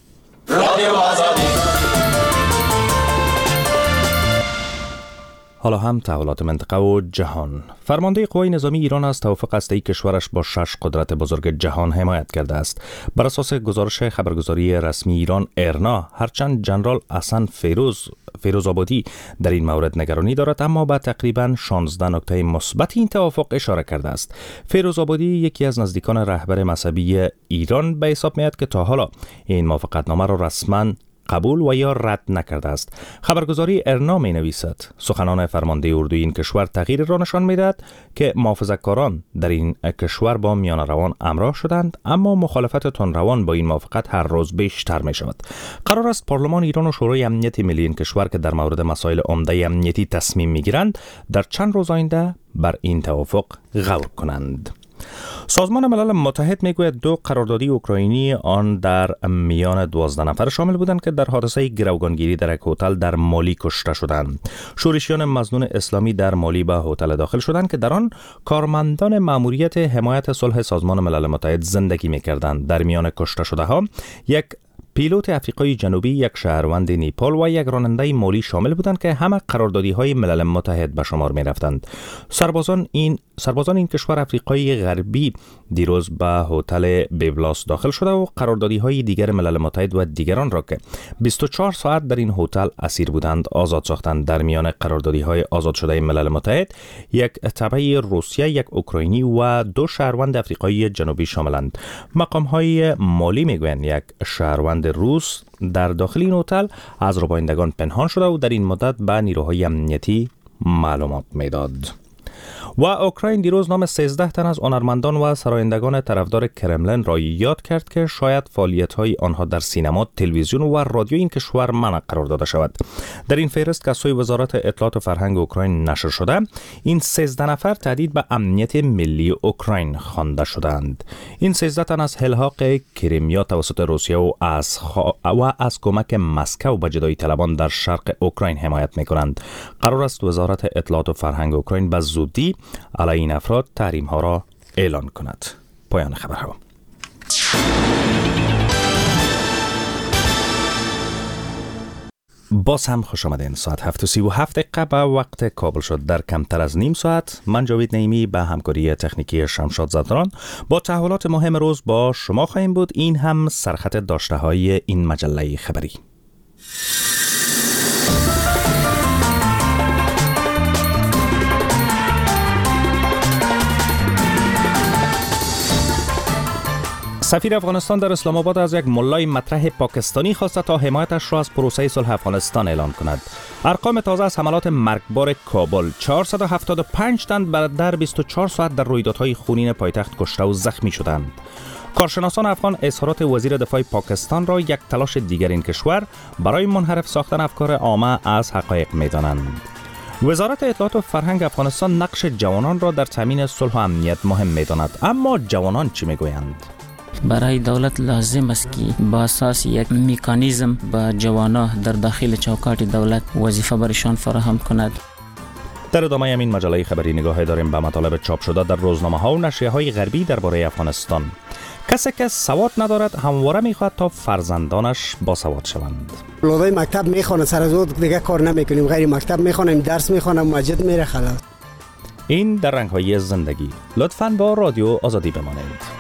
حالا هم تحولات منطقه و جهان. فرمانده قوای نظامی ایران از توافق هسته‌ای کشورش با شش قدرت بزرگ جهان حمایت کرده است. بر اساس گزارش خبرگزاری رسمی ایران ایرنا، هرچند جنرال حسن فیروز فیروزآبادی در این مورد نگرانی دارد، اما با تقریباً شانزده نکته مثبت این توافق اشاره کرده است. فیروزآبادی یکی از نزدیکان رهبر مذهبی ایران به حساب میاد که تا حالا این موافقتنامه را رسما قبول و یا رد نکرده است. خبرگزاری ارنا می نویسد سخنان فرمانده اردوی این کشور تغییر را نشان می دهد که محافظه‌کاران در این کشور با میان روان همراه شدند، اما مخالفت تندروان با این موافقت هر روز بیشتر می شود. قرار است پارلمان ایران و شورای امنیت ملی این کشور که در مورد مسائل عمده امنیتی تصمیم می گیرند در چند روز آینده بر این توافق غور کنند. سازمان ملل متحد میگوید دو قراردادی اوکراینی آن در میان دوازده نفر شامل بودند که در حادثه گروگانگیری در یک هتل در مالی کشته شدند. شورشیان مظنون اسلامی در مالی به هتل داخل شدند که در آن کارمندان مأموریت حمایت صلح سازمان ملل متحد زندگی میکردند. در میان کشته شده ها یک پیلوت افریقای جنوبی، یک شهروند نیپال و یک راننده مالی شامل بودند که همه قراردادی‌های ملل متحد به شمار می‌رفتند. سربازان این سربازان این کشور افریقای غربی دیروز به هتل بیبلاس داخل شده و قراردادی‌های دیگر ملل متحد و دیگران را که بیست و چهار ساعت در این هتل اسیر بودند آزاد ساختند. در میان قراردادی‌های آزاد شده ملل متحد یک تبع روسیه، یک اوکراینی و دو شهروند افریقای جنوبی شاملند. مقام‌های مالی میگویند یک شهروند روس در داخل این هتل از ربایندگان پنهان شده و در این مدت به نیروهای امنیتی معلومات میداد. و اوکراین دیروز نام سیزده تن از هنرمندان و سرایندگان طرفدار کرملین را یاد کرد که شاید فعالیت‌های آنها در سینما، تلویزیون و رادیو این کشور منع قرار داده شود. در این فهرست که از سوی وزارت اطلاعات و فرهنگ اوکراین نشر شده، این سیزده نفر تهدید به امنیت ملی اوکراین خوانده شدند. این سیزده تن از الحاق کریمیا توسط روسیه و از خ... و از کمک مسکو به جدایی طلبان در شرق اوکراین حمایت می‌کنند. قرار است وزارت اطلاعات و فرهنگ اوکراین به زودی علیه این افراد تحریم ها را اعلان کند. پایان خبرها. باز هم خوش آمدین. ساعت هفت و سی و هفت دقیقه به وقت کابل شد. در کمتر از نیم ساعت من جاوید نعیمی به همکاری تکنیکی شمشاد زدران با تحولات مهم روز با شما خواهیم بود. این هم سرخط داشته های این مجله خبری. سفیر افغانستان در اسلام آباد از یک ملای مطرح پاکستانی خواسته تا حمایتش را از پروسه صلح افغانستان اعلان کند. ارقام تازه از حملات مرگبار کابل: چهارصد و هفتاد و پنج تن در بیست و چهار ساعت در رویدادهای خونین پایتخت کشته و زخمی شدند. کارشناسان افغان اظهارات وزیر دفاع پاکستان را یک تلاش دیگر این کشور برای منحرف ساختن افکار عامه از حقایق می‌دانند. وزارت اطلاعات و فرهنگ افغانستان نقش جوانان را در تامین صلح و امنیت مهم می‌داند. اما جوانان چی می‌گویند؟ برای دولت لازم است که با اساس یک مکانیزم با جوانان در داخل چوکات دولت وظیفه برشان فراهم کند. در ادامه همین مجله خبری نگاه داریم به مطالب چاپ شده در روزنامه ها و نشریه های غربی درباره افغانستان. کسی که سواد ندارد همواره میخواهد تا فرزندانش باسواد شوند. لودای مکتب میخوانه، سر از اون دیگه کار نمیکنیم، غیر مکتب میخوانیم، درس میخوانم، مسجد میره خلاص. این در رنگ‌های زندگی. لطفاً با رادیو آزادی بمانید.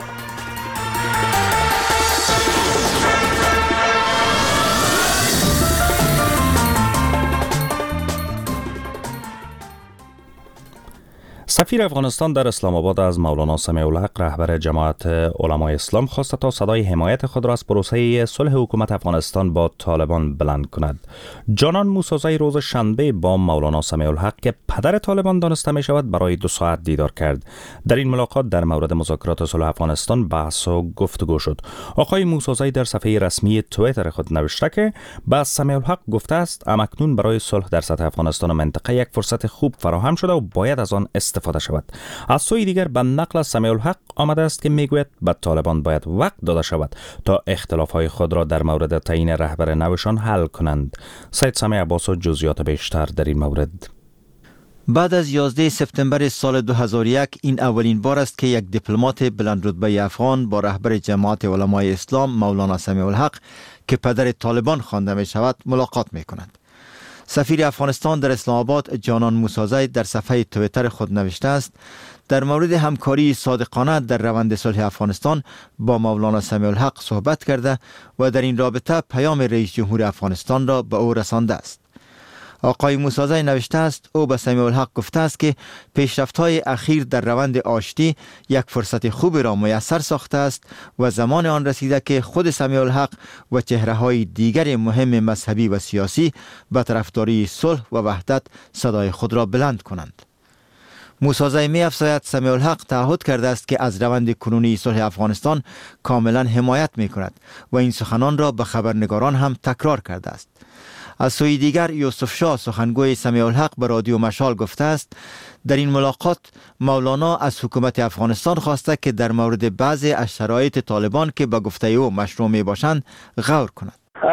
سفیر افغانستان در اسلام آباد از مولانا سمیع الحق رهبر جماعت علمای اسلام خواسته تا صدای حمایت خود را از پروسه صلح حکومت افغانستان با طالبان بلند کند. جانان موسازی روز شنبه با مولانا سمیع الحق که پدر طالبان دانسته می شود برای دو ساعت دیدار کرد. در این ملاقات در مورد مذاکرات صلح افغانستان بحث و گفتگو شد. آقای موسازی در صفحه رسمی توییتر خود نوشته که با سمیع الحق گفته است امکنون برای صلح در سطح افغانستان و منطقه یک فرصت خوب فراهم شده و باید از آن استفاده شود. از سوی دیگر به نقل از سمیع الحق آمده است که میگوید به طالبان باید وقت داده شود تا اختلافهای خود را در مورد تعیین رهبر نوشان حل کنند. سید سمیع عباس و جزئیات بیشتر در این مورد. بعد از یازده سپتامبر سال دو هزار و یک این اولین بار است که یک دیپلمات بلند رتبه افغان با رهبر جماعت علمای اسلام مولانا سمیع الحق که پدر طالبان خوانده می شود ملاقات می کند. سفیر افغانستان در اسلام آباد جانان موسازی در صفحه توییتر خود نوشته است در مورد همکاری صادقانه در روند صلح افغانستان با مولانا سمیع الحق صحبت کرده و در این رابطه پیام رئیس جمهور افغانستان را به او رسانده است. آقای موسازی نوشته است او به سمیع الحق گفته است که پیشرفت‌های اخیر در روند آشتی یک فرصت خوب را میسر ساخته است و زمان آن رسیده که خود سمیع الحق و چهره‌های دیگر مهم مذهبی و سیاسی به طرفداری صلح و وحدت صدای خود را بلند کنند. موسازی می افزاید سمیع الحق تعهد کرده است که از روند کنونی صلح افغانستان کاملا حمایت می کند و این سخنان را به خبرنگاران هم تکرار کرده است. از سوی دیگر یوسف شاه سخنگوی سمیع الحق به رادیو مشال گفته است در این ملاقات مولانا از حکومت افغانستان خواسته که در مورد بعضی از شرایط طالبان که به گفته او مشروع می باشند غور کند.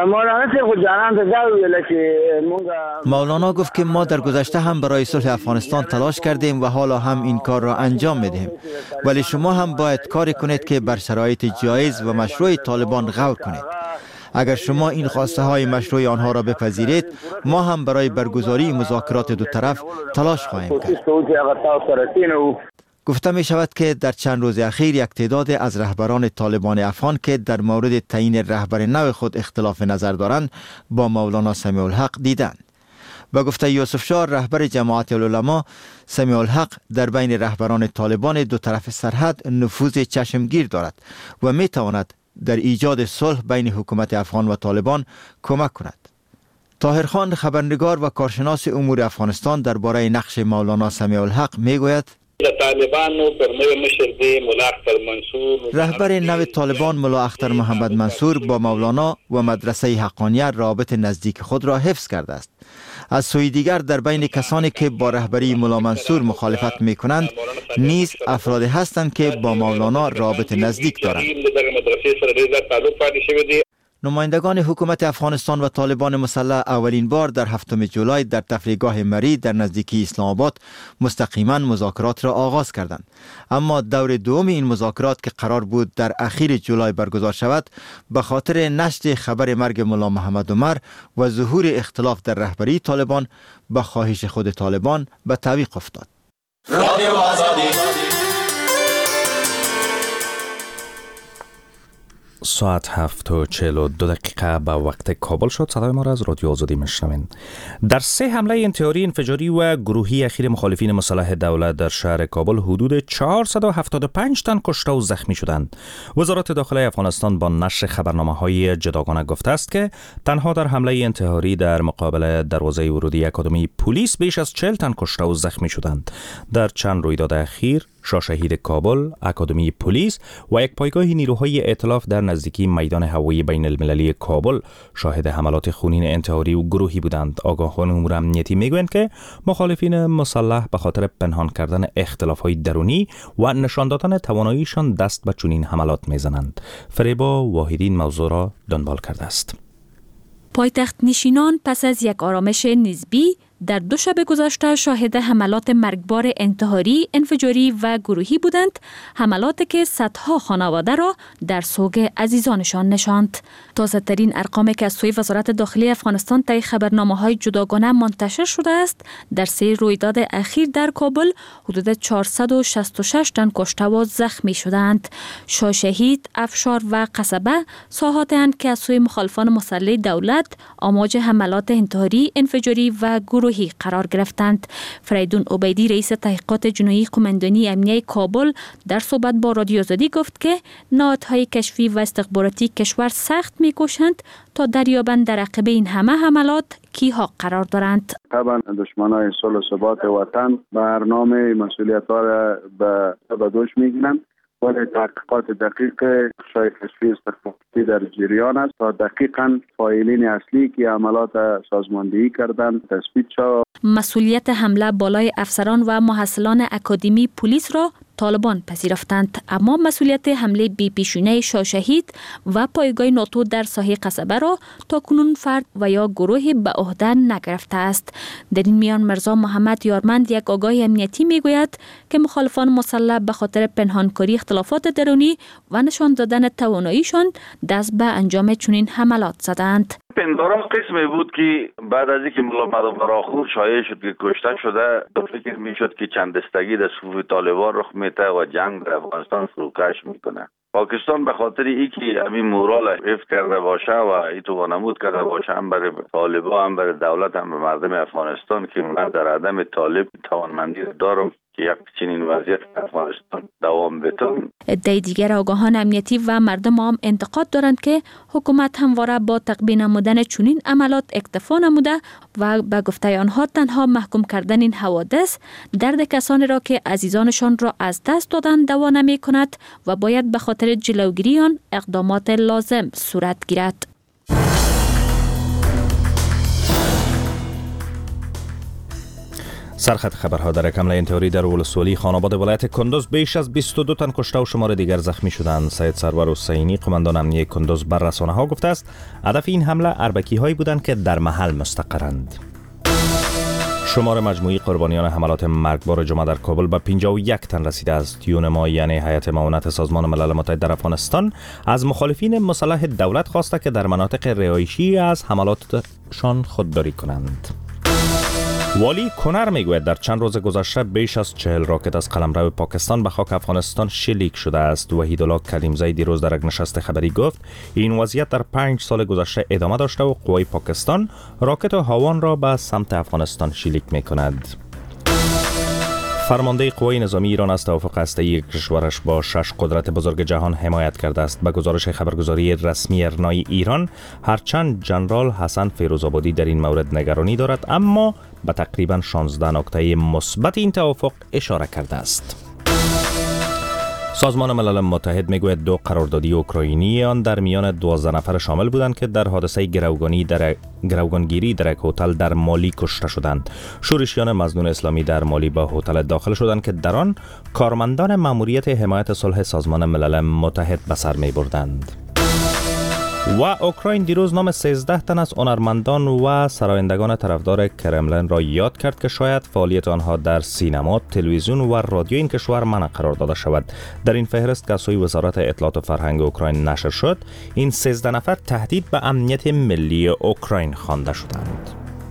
مولانا گفت که ما در گذشته هم برای صلح افغانستان تلاش کردیم و حالا هم این کار را انجام میدهیم، ولی شما هم باید کاری کنید که بر شرایط جایز و مشروع طالبان غور کنید. اگر شما این خواسته های مشروع آنها را بپذیرید ما هم برای برگزاری مذاکرات دو طرف تلاش خواهیم کرد. گفته می شود که در چند روز اخیر یک تعداد از رهبران طالبان افغان که در مورد تعیین رهبر نو خود اختلاف نظر دارند با مولانا سمیع الحق دیدند. با گفته یوسف شاه رهبر جماعت العلماء سمیع الحق در بین رهبران طالبان دو طرف سرحد نفوذ چشمگیر دارد و می تواند در ایجاد صلح بین حکومت افغان و طالبان کمک کند. طاهر خان خبرنگار و کارشناس امور افغانستان درباره نقش مولانا سمیع الحق میگوید رهبر نو طالبان ملا اختر محمد منصور با مولانا و مدرسه حقانیه رابط نزدیک خود را حفظ کرده است. از سوی دیگر در بین کسانی که با رهبری ملا منصور مخالفت می کنند نیز افرادی هستند که با مولانا رابط نزدیک دارند. نمایندگان حکومت افغانستان و طالبان مسلح اولین بار در هفتم جولای در تفریحگاه مری در نزدیکی اسلام آباد مستقیما مذاکرات را آغاز کردند، اما دور دوم این مذاکرات که قرار بود در اخیر جولای برگزار شود به خاطر نشر خبر مرگ ملا محمد عمر و ظهور اختلاف در رهبری طالبان به خواهش خود طالبان به تعویق افتاد. ساعت هفت و چهل و دو دقیقه به وقت کابل شد. صدای ما را از رادیو آزادی میشنوین. در سه حمله انتحاری انفجاری و گروهی اخیر مخالفین مسلح دولت در شهر کابل حدود چهارصد و هفتاد و پنج تن کشته و زخمی شدند. وزارت داخله افغانستان با نشر خبرنامه‌های جداگانه گفته است که تنها در حمله انتحاری در مقابل دروازه ورودی اکادمی پلیس بیش از چهل تن کشته و زخمی شدند. در چند رویداد اخیر شاهشهید کابل، اکادمی پلیس و یک پایگاه نیروهای ائتلاف در نزدیکی میدان هوایی بین المللی کابل شاهد حملات خونین انتحاری و گروهی بودند. آگاهان امور امنیتی میگویند که مخالفین مسلح به خاطر پنهان کردن اختلاف‌های درونی و نشان دادن تواناییشان دست به چنین حملات میزنند. فریبا واحدین موضوع را دنبال کرده است. پایتخت نشینان پس از یک آرامش نسبی در دو شب گذشته شاهد حملات مرگبار انتحاری، انفجاری و گروهی بودند، حملاتی که صدها خانواده را در سوگ عزیزانشان نشاند. تازه ترین ارقامی که از سوی وزارت داخلی افغانستان طی خبرنامه‌های جداگانه منتشر شده است، در سه رویداد اخیر در کابل حدود چهارصد و شصت و شش تن کشته و زخمی شدند. شاهشهید، افشار و قصبه ساحاتند که از سوی مخالفان مسلح دولت آماج حملات انتحاری، انفجاری و گروهی گروهی قرار گرفتند. فریدون عبیدی رئیس تحقیقات جنایی قماندانی امنیه کابل در صحبت با رادیو آزادی گفت که نهادهای کشفی و استخباراتی کشور سخت می‌کوشند تا دریابند در عقب این همه حملات کیها قرار دارند. طبعا دشمنان صلح و ثبات وطن برنامه مسئولیت ها را به دوش میگیرند، ولی تحقیقات دقیق شای کشفی استخباراتی در جریان است تا دقیقاً فاعلین اصلی که عملات سازماندهی کردند تثبیت شود. مسئولیت حمله بالای افسران و محصلان اکادمی پلیس را طالبان پذیرفتند، اما مسئولیت حمله بی پیشینه شاهشهید و پایگاه ناتو در ساحل قصبه را تاکنون فرد و یا گروهی به عهده نگرفته است. در این میان مرزا محمد یارمند یک آگاهی امنیتی میگوید که مخالفان مسلح به خاطر پنهانکاری اختلافات درونی و نشان دادن تواناییشان دست به انجام چنین حملات زدند. پندارم قسمی بود که بعد از اینکه ملا مدام فراخور شایع شد که کشته شده، تو فکر میشد که چند دستگی در صفوف طالبان رخ میده و جنگ در افغانستان فروکش میکنه. پاکستان به خاطر اینکه همین مورال حفظ کرده باشه و ایتو وانمود کرده باشه، هم برای طالبان هم برای دولت هم به مردم افغانستان که من در عدم طالب توانمندی دارم که یک چنین وضعیت افغانستان دوام بتون. ادعای دیگر آگاهان امنیتی و مردم عام انتقاد دارند که حکومت همواره با تقبیه نمودن چنین عملات اکتفا نموده و به گفته آنها تنها محکوم کردن این حوادث درد کسانی را که عزیزانشان را از دست دادند دوا نمی کند و باید به خاطر جلوگیری آن اقدامات لازم صورت گیرد. سرخط خبرها در یک حمله انتحاری در ولسوالی خاناباد ولایت کندوز بیش از بیست و دو تن کشته و شمار دیگر زخمی شدند. سید سرور حسینی قماندان امنیه کندوز بر رسانه‌ها گفته است هدف این حمله اربکی هایی بودند که در محل مستقرند. شمار مجموعی قربانیان حملات مرگبار جمعه در کابل به پنجاه و یک تن رسیده است. یونما یعنی هیئت معاونت سازمان ملل متحد در افغانستان از مخالفین مسلح دولت خواسته که در مناطق رهایشی از حملاتشان خودداری کنند. والی کنر میگوید در چند روز گذشته بیش از چهل راکت از قلمرو پاکستان به خاک افغانستان شلیک شده است. وحیدالله کلیمزی دیروز در یک نشست خبری گفت این وضعیت در پنج سال گذشته ادامه داشته و قوای پاکستان راکت و هاوان را به سمت افغانستان شلیک میکند. فرمانده قوای نظامی ایران از توافق هسته‌ای کشورش با شش قدرت بزرگ جهان حمایت کرده است. به گزارش خبرگزاری رسمی ارنای ایران، هرچند ژنرال حسن فیروزآبادی در این مورد نگرانی دارد، اما به تقریباً شانزده نکته مثبت این توافق اشاره کرده است. سازمان ملل متحد میگوید دو قراردادی اوکراینی آن در میان دوازده نفر شامل بودند که در حادثه گروگانی در گروگانگیری در یک هتل در مالی کشته شدند. شورشیان مظنون اسلامی در مالی به هتل داخل شدند که در آن کارمندان ماموریت حمایت صلح سازمان ملل متحد به سر میبردند. و اوکراین دیروز نام سیزده تن از هنرمندان و سرایندگان طرفدار کرملین را یاد کرد که شاید فعالیت آنها در سینما، تلویزیون و رادیو این کشور منع قرار داده شود. در این فهرست که از سوی وزارت اطلاعات و فرهنگ اوکراین نشر شد، این سیزده نفر تهدید به امنیت ملی اوکراین خوانده شدند.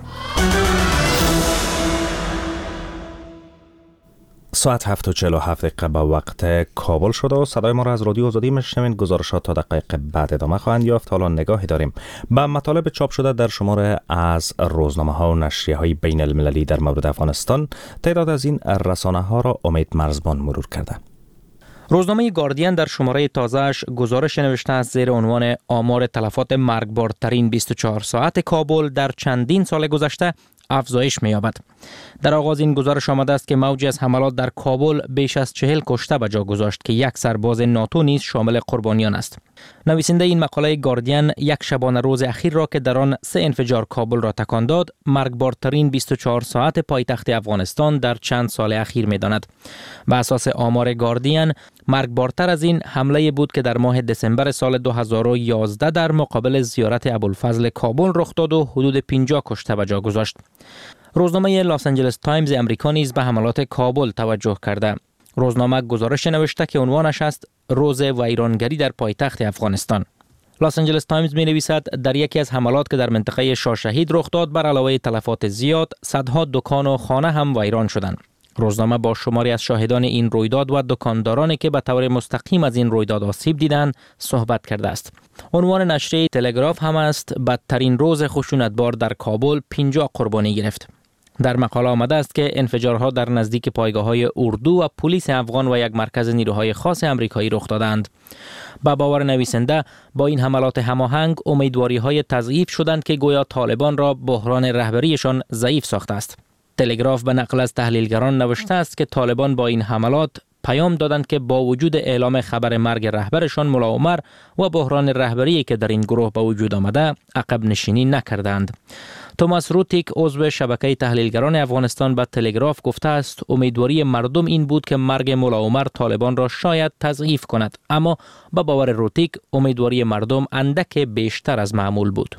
ساعت هفت و چهل و هفت دقیقه به وقت کابل شده و صدای ما را از رادیو آزادی میشنوید. گزارشات تا دقایق بعد ادامه خواهند یافت. حالا نگاهی داریم به مطالب چاپ شده در شماره از روزنامه ها و نشریه های بین المللی در مورد افغانستان. تعداد از این رسانه ها را امید مرزبان مرور کرده. روزنامه گاردین در شماره تازه‌اش گزارش نوشته است زیر عنوان آمار تلفات مرگبارترین بیست و چهار ساعت کابل در چندین سال گذشته افزایش می‌یابد. در آغاز این گزارش آمده است که موجی از حملات در کابل بیش از چهل کشته به جا گذاشت که یک سرباز ناتو نیز شامل قربانیان است. نویسنده این مقاله گاردین یک شبانه روز اخیر را که در آن سه انفجار کابل را تکان داد، مرگبارترین بیست و چهار ساعت پایتخت افغانستان در چند سال اخیر می‌داند. به اساس آمار گاردین، مرگبارتر از این حمله بود که در ماه دسامبر سال دو هزار و یازده در مقابل زیارت ابوالفضل کابل رخ داد و حدود پنجاه کشته به جا گذاشت. روزنامه لاس آنجلس تایمز امریکا نیز به حملات کابل توجه کرده. روزنامه گزارش نوشته که عنوانش است روز ویرانگری در پایتخت افغانستان. لاس آنجلس تایمز می نویسد در یکی از حملات که در منطقه شاهشهید رخ داد، بر علاوه تلفات زیاد، صدها دکان و خانه هم ویران شدند. روزنامه با شماری از شاهدان این رویداد و دکاندارانی که به طور مستقیم از این رویداد آسیب دیدند صحبت کرده است. عنوان نشریه تلگراف هم است بدترین روز خشونتبار در کابل، پنجاه قربانی گرفت. در مقاله آمده است که انفجارها در نزدیک پایگاه‌های اردو و پلیس افغان و یک مرکز نیروهای خاص آمریکایی رخ دادند. با باور نویسنده با این حملات هماهنگ امیدواری‌های تضعیف شدند که گویا طالبان را بحران رهبریشان ضعیف ساخته است. تلگراف به نقل از تحلیلگران نوشته است که طالبان با این حملات پیام دادند که با وجود اعلام خبر مرگ رهبرشان ملا عمر و بحران رهبری که در این گروه به وجود آمده عقب نشینی نکردند. توماس روتیک عضو شبکه تحلیلگران افغانستان به تلگراف گفته است امیدواری مردم این بود که مرگ ملا عمر طالبان را شاید تضعیف کند، اما با باور روتیک امیدواری مردم اندک بیشتر از معمول بود.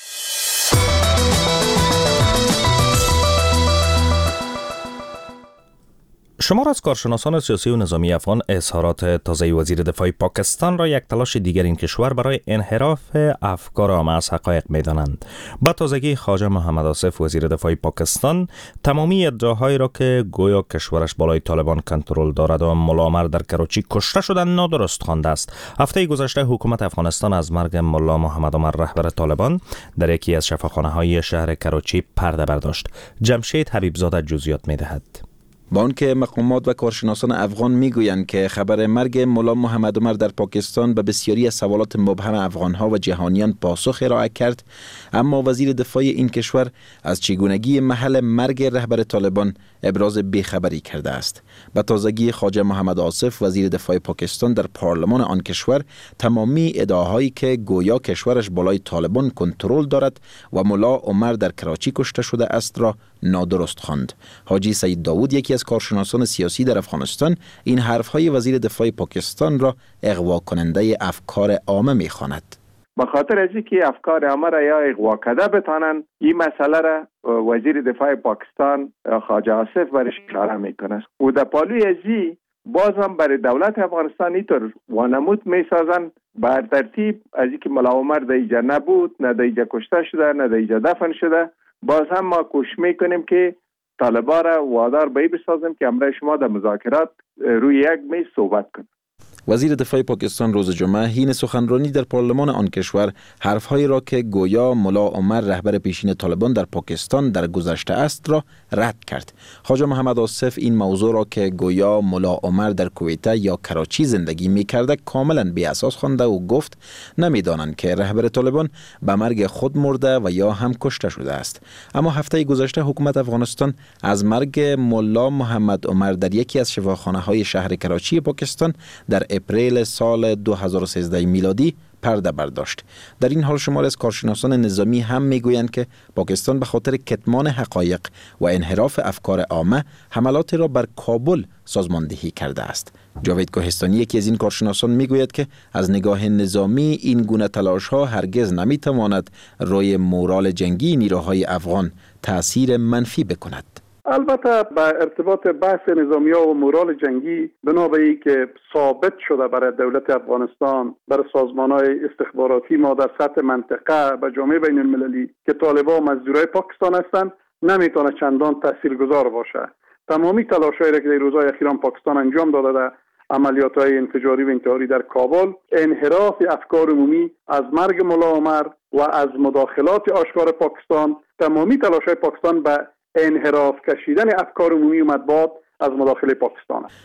شمار از کارشناسان سیاسی و نظامی افغان اظهارات تازه وزیر دفاع پاکستان را یک تلاش دیگر این کشور برای انحراف افکار عامه از حقایق می‌دانند. با تازگی خواجه محمد آصف وزیر دفاع پاکستان تمامی ادعاهایی را که گویا کشورش بالای طالبان کنترل دارد و ملا عمر در کراچی کشته شدند نادرست خوانده است. هفته گذشته حکومت افغانستان از مرگ ملا محمد عمر رهبر طالبان در یکی از شفاخانه‌های شهر کراچی پرده برداشت. جمشید حبیبزاده جزئیات می‌دهد. با آنکه مقامات و کارشناسان افغان میگویند که خبر مرگ ملا محمد عمر در پاکستان به بسیاری از سوالات مبهم افغانها و جهانیان پاسخ ارائه کرد، اما وزیر دفاع این کشور از چگونگی محل مرگ رهبر طالبان ابراز بیخبری کرده است. به تازگی خواجه محمد آصف وزیر دفاع پاکستان در پارلمان آن کشور تمامی ادعاهایی که گویا کشورش بالای طالبان کنترل دارد و ملا عمر در کراچی کشته شده است را نادرست خواند. حاجی سید داوود یکی از کارشناسان سیاسی در افغانستان این حرفهای وزیر دفاع پاکستان را اغوا کننده افکار عامه می‌خواند. به خاطر از اینکه افکار عامه را یا اغوا کرده بتانن این مسئله را وزیر دفاع پاکستان خواجه آصف برش اشاره میکنه و در پالوی ازی باز هم برای دولت افغانستان اینطور وانمود میسازن بر ترتیب از اینکه ملا عمر در اینجا نبود، نه در اینجا کشته شده، نه در اینجا دفن شده. باز هم ما کوشش میکنیم که طالبان را وادار به این بسازیم که همراه شما در مذاکرات روی یک میز صحبت کنیم. وزیر دفاع پاکستان روز جمعه حین سخنرانی در پارلمان آن کشور حرفهایی را که گویا ملا عمر رهبر پیشین طالبان در پاکستان در گذشته است را رد کرد. خواجه محمد آصف این موضوع را که گویا ملا عمر در کویته یا کراچی زندگی می‌کرده کاملا بی اساس خوانده و گفت نمی‌دانند که رهبر طالبان به مرگ خود مرده و یا هم کشته شده است. اما هفته گذشته حکومت افغانستان از مرگ ملا محمد عمر در یکی از شفاخانه‌های شهر کراچی پاکستان در اپریل سال دو هزار و سیزده میلادی پرده برداشت. در این حال شمار از کارشناسان نظامی هم میگویند که پاکستان به خاطر کتمان حقایق و انحراف افکار عامه حملات را بر کابل سازماندهی کرده است. جاوید کوهستانی یکی از این کارشناسان میگوید که از نگاه نظامی این گونه تلاش‌ها هرگز نمیتواند روی مورال جنگی نیروهای افغان تأثیر منفی بکند. البته به ارتباط بحث نظامی ها و مورال جنگی بنابراین که ثابت شده برای دولت افغانستان، برای سازمان های استخباراتی ما در سطح منطقه و جامعه بین المللی که طالبان مزدورای پاکستان هستند نمیتونه چندان تاثیرگذار باشه. تمامی تلاش‌هایی را که در روزهای اخیر پاکستان انجام داده در عملیات‌های انفجاری و انتحاری در کابل، انحراف افکار عمومی از مرگ ملا عمر و از مداخلات آشکار پاکستان، تمامی تلاش‌های پاکستان به انحراف کشیدن افکار عمومی و مطبوعات از مداخله پاکستان است.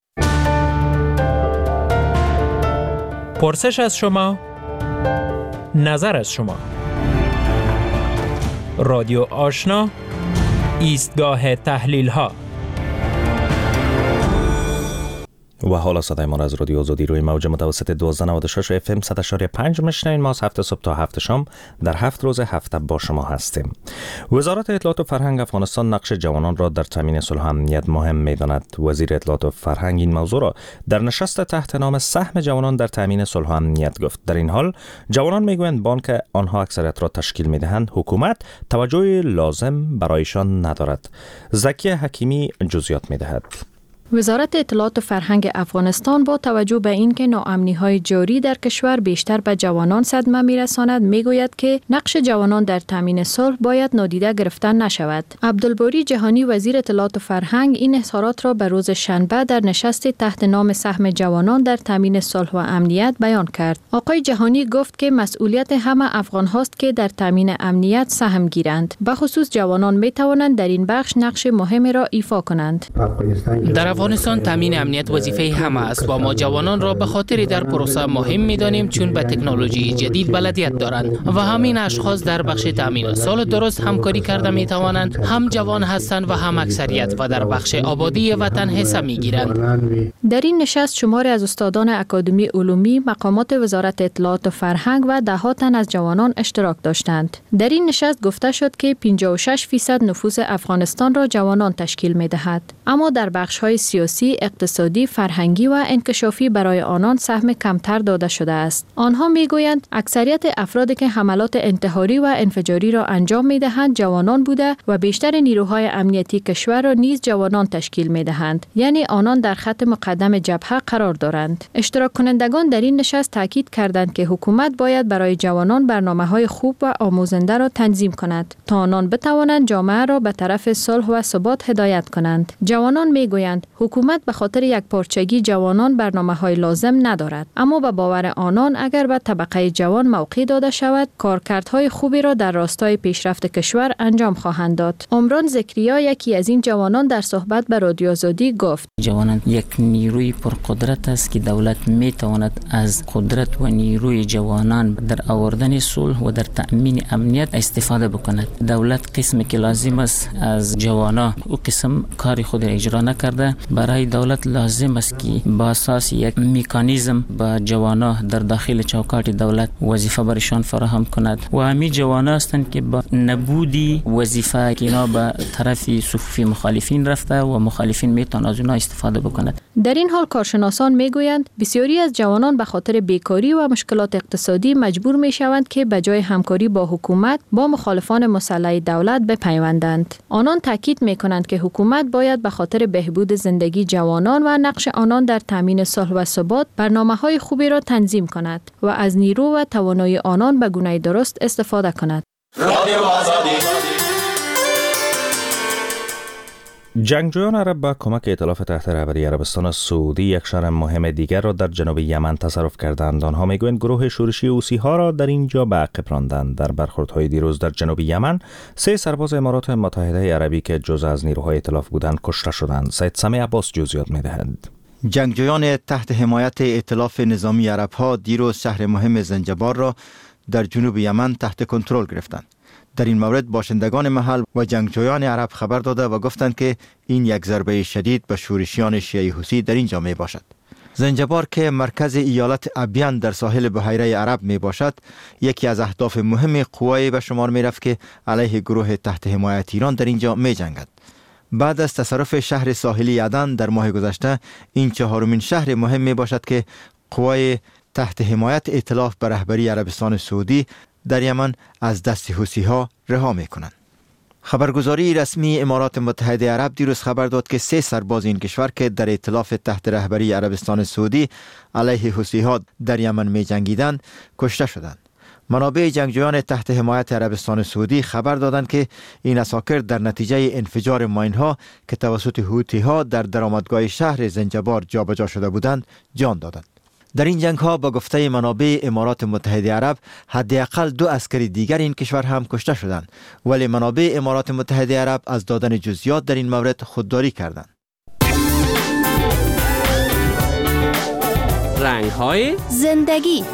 پرسش از شما، نظر از شما. رادیو آشنا، ایستگاه تحلیل ها. و حالا صدای ما از رادیو آزادی روی موج متوسط دوازده نود و شش اف ام صد و شش پنج میشنوین. ما از هفت صبح تا هفت شام در هفت روز هفته با شما هستیم. وزارت اطلاعات و فرهنگ افغانستان نقش جوانان را در تامین صلح و امنیت مهم می‌داند. وزیر اطلاعات و فرهنگ این موضوع را در نشست تحت نام سهم جوانان در تامین صلح و امنیت گفت. در این حال جوانان میگویند با آنکه آنها اکثریت را تشکیل می‌دهند، حکومت توجه لازم برایشان ندارد. زکی حکیمی جزئیات می‌دهد. وزارت اطلاعات و فرهنگ افغانستان با توجه به اینکه ناامنی‌های جاری در کشور بیشتر به جوانان صدمه می‌رساند میگوید که نقش جوانان در تامین صلح باید نادیده گرفته نشود. عبدالباری جهانی وزیر اطلاعات و فرهنگ این اظهارات را به روز شنبه در نشست تحت نام سهم جوانان در تامین صلح و امنیت بیان کرد. آقای جهانی گفت که مسئولیت همه افغان هاست که در تامین امنیت سهم گیرند. به خصوص جوانان می توانند در این بخش نقش مهمی را ایفا کنند. در افغانستان تامین امنیت وظیفه همه است و ما جوانان را به خاطر در پروسه مهم می‌دانیم چون به تکنولوژی جدید بلدیت دارند و همین اشخاص در بخش تامین صلح درست همکاری کرده می‌توانند، هم جوان هستند و هم اکثریت و در بخش آبادی وطن حصه می‌گیرند. در این نشست شماری از استادان اکادمی علومی، مقامات وزارت اطلاعات و فرهنگ و دهها تن از جوانان اشتراک داشتند. در این نشست گفته شد که پنجاه و شش درصد نفوس افغانستان را جوانان تشکیل می‌دهد، اما در بخش‌های سیاسی، اقتصادی، فرهنگی و انکشافی برای آنان سهم کمتر داده شده است. آنها میگویند اکثریت افرادی که حملات انتحاری و انفجاری را انجام میدهند جوانان بوده و بیشتر نیروهای امنیتی کشور را نیز جوانان تشکیل میدهند، یعنی آنان در خط مقدم جبهه قرار دارند. اشتراک کنندگان در این نشست تاکید کردند که حکومت باید برای جوانان برنامه‌های خوب و آموزنده را تنظیم کند تا آنان بتوانند جامعه را به طرف صلح و ثبات هدایت کنند. جوانان میگویند حکومت به خاطر یک پارچگی جوانان برنامه‌های لازم ندارد، اما به باور آنان اگر به طبقه جوان موقع داده شود کارکردهای خوبی را در راستای پیشرفت کشور انجام خواهند داد. عمران زکریا یکی از این جوانان در صحبت به رادیو آزادی گفت جوانان یک نیروی پرقدرت است که دولت می تواند از قدرت و نیروی جوانان در آوردن صلح و در تأمین امنیت استفاده بکند. دولت قسمی که لازم است از جوانان او قسم کار خود اجرا نکرده. برای دولت لازم است که با اساس یک مکانیزم با جوانان در داخل چوکات دولت وظیفه برشان فراهم کند و همین جوانان هستند که با نبودی وظیفه که اینا به طرف صفوف مخالفین رفته و مخالفین میتونن از اونها استفاده بکنند. در این حال کارشناسان میگویند بسیاری از جوانان به خاطر بیکاری و مشکلات اقتصادی مجبور میشوند که به جای همکاری با حکومت با مخالفان مسلح دولت بپیوندند. آنان تاکید میکنند که حکومت باید به خاطر بهبود زندگی جوانان و نقش آنان در تامین صلح و ثبات برنامه‌های خوبی را تنظیم کند و از نیرو و توانایی آنان به گونه درست استفاده کند. جنگجویان عرب با کمک ائتلاف تحت رهبری عربستان سعودی یک شهر مهم دیگر را در جنوب یمن تصرف کردند. آنها میگویند گروه شورشی حوثی ها را در اینجا به عقب راندند. در برخوردهای دیروز در جنوب یمن سه سرباز امارات متحده عربی که جزء از نیروهای ائتلاف بودند کشته شدند. سید سمی عباس جزئیات میدهند. جنگجویان تحت حمایت ائتلاف نظامی عرب ها دیروز شهر مهم زنجبار را در جنوب یمن تحت کنترل گرفتند. در این مورد باشندگان محل و جنگجویان عرب خبر داده و گفتند که این یک ضربه شدید به شورشیان شیعی حوثی در اینجا می باشد. زنجبار که مرکز ایالت ابیان در ساحل بحیره عرب می باشد، یکی از اهداف مهم قوای به شمار می رفت که علیه گروه تحت حمایت ایران در اینجا می جنگد. بعد از تصرف شهر ساحلی عدن در ماه گذشته، این چهارمین شهر مهم می باشد که قوای تحت حمایت ائتلاف به رهبری عربستان سعودی در یمن از دست حوثی ها رها می کنند. خبرگزاری رسمی امارات متحده عرب دیروز خبر داد که سه سرباز این کشور که در ائتلاف تحت رهبری عربستان سعودی علیه حوثی ها در یمن می جنگیدند کشته شدند. منابع جنگجویان تحت حمایت عربستان سعودی خبر دادند که این اساکر در نتیجه انفجار ماین ها که توسط حوثی ها در درآمدگاه شهر زنجبار جابجا شده بودند جان دادند. در این جنگ ها با گفته منابع امارات متحده عرب حداقل دو عسکری دیگر این کشور هم کشته شدند، ولی منابع امارات متحده عرب از دادن جزئیات در این مورد خودداری کردند. رنگ های زندگی.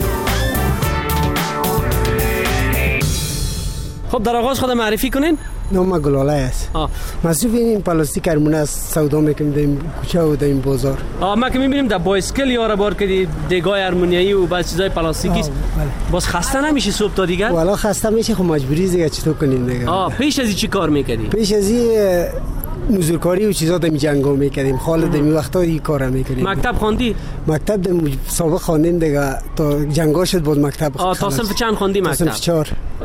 خب در آغاز خود معرفی کنین. نام گلاله است. مصرف این پلاستیک هرمونه است، سودا میکنیم در این کوچه و در این بازار. آه ما که میبینیم در بایسکل یارا بار که دیگای هرمونیایی و بعض چیزای پلاستیکی است. باز خسته نمیشی صبح تا دیگر؟ والا خسته میشه، خب مجبوری دیگه چطور کنیم دیگه. آه پیش از این چی کار میکردی؟ پیش از این نزولکاری و چیزا دمی جنگا میکردیم، خال دمی وقتا این کارا میکردیم. مکتب خواندی؟ مکتب دم سابق خواندیم دیگه تا جنگا شد، بود مکتب. آه تا صنف چند خواندی مکتب؟ صنف چهار.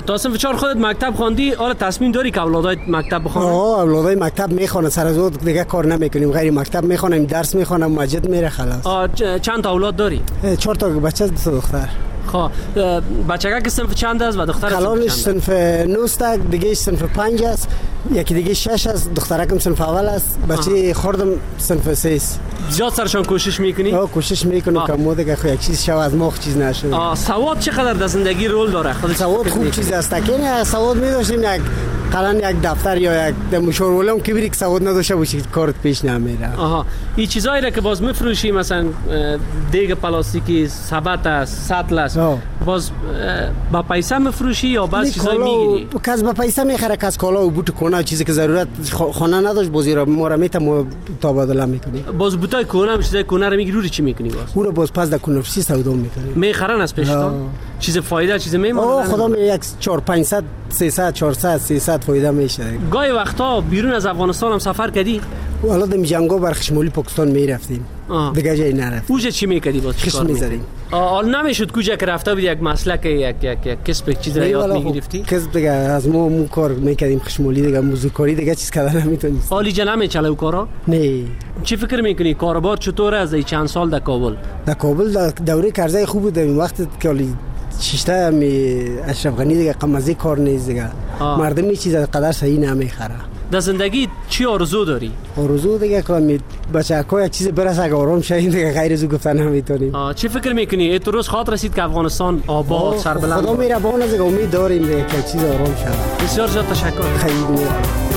تا صنف چهار خودت مکتب خواندی، حالا تصمیم داری که اولادای مکتب بخونن؟ آه اولادای مکتب میخوانن، سر از اون دیگه کار نمیکنیم، غیر مکتب میخوانیم، درس میخوانم، مسجد میره خلاص. آه چند تا اولاد داری؟ چهار تا بچه، دو دختر. خب بچگاه که صنف چند است و دختر کلانش صنف نه است، دیگه صنف پنج است، یکی دیگه شش است، دخترکم صنف اول است، بچه خردم صنف سه است. زیاد سرشان کوشش میکنی؟ آه کوشش میکنم که مو دیگه خو یک چیز شو از مخ چیز نشه. آه سواد چقدر در زندگی رول داره؟ خود سواد خوب چیز است که نه سواد می‌داشتیم، یک قلم یک دفتر یا یک مشاورولم که بری که سواد نداشته باشی کارت پیش نمیره. آها این چیزایی را که باز میفروشی، مثلا دیگ پلاستیکی، سبت است، سطل است، باز با پیسه میفروشی یا باز چیزایی میگیری؟ کس با پیسه میخره، کس کالا و بوت کنه چیزی که ضرورت خانه نداشت بازی را ما را میتم تبادله میکنی. باز بوتای کنه چیزای کنه را میگیری، چی میکنی باز؟ او را باز پس در کنفسی سودا میکنی. میخرن از پیشتان؟ چیز فایده چیز میمونه؟ آه خدا می یک چهار پانصد سیصد چهارصد سیصد فایده میشه. گاهی وقتا بیرون از افغانستان هم سفر کردی؟ والا دم جنگا بر خشمولی پاکستان میرفتیم. دیگه جای نرفت. اوجا چی میکردی باز؟ خشم میزدیم. حال نمیشد کجا که رفته بودی یک مسلک یک یک یک کسب چیز را یاد میگرفتی؟ کسب دیگه از ما مو کار میکردیم، خشمولی دیگه موزیکاری دیگه چیز کردن نمیتونیم. حالی جا نمیچله او کارا؟ نه. چی فکر میکنی کاروبار چطوره از این چند سال در کابل؟ در کابل در دوره کرزی خوب بود، این وقت که شیشته می اشرف غنی دیگه قمزی کار نیست دیگه، مردم می چیز قدر صحیح نمیخره. در زندگی چی آرزو داری؟ آرزو دیگه که می بچه‌ها یک چیز برسه که آرام شین دیگه، غیر از گفتن نمیتونیم. چی فکر میکنی ات روز خاطر رسید که افغانستان آباد سربلند؟ خدا میربان از امید داریم دیگه که چیز آرام شه. بسیار زیاد تشکر. خیلی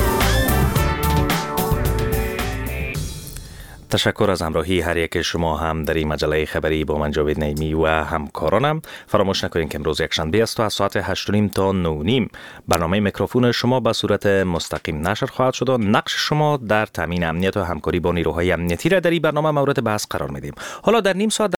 تشکر از همراهی هر یک شما هم در این مجله خبری با من جاوید نعیمی و همکارانم. فراموش نکنید که امروز یکشنبه است و از ساعت هشت و نیم تا نه و نیم برنامه میکروفون شما به صورت مستقیم نشر خواهد شد و نقش شما در تامین امنیت و همکاری با نیروهای امنیتی را در این برنامه مورد بحث قرار میدیم. حالا در نیم ساعت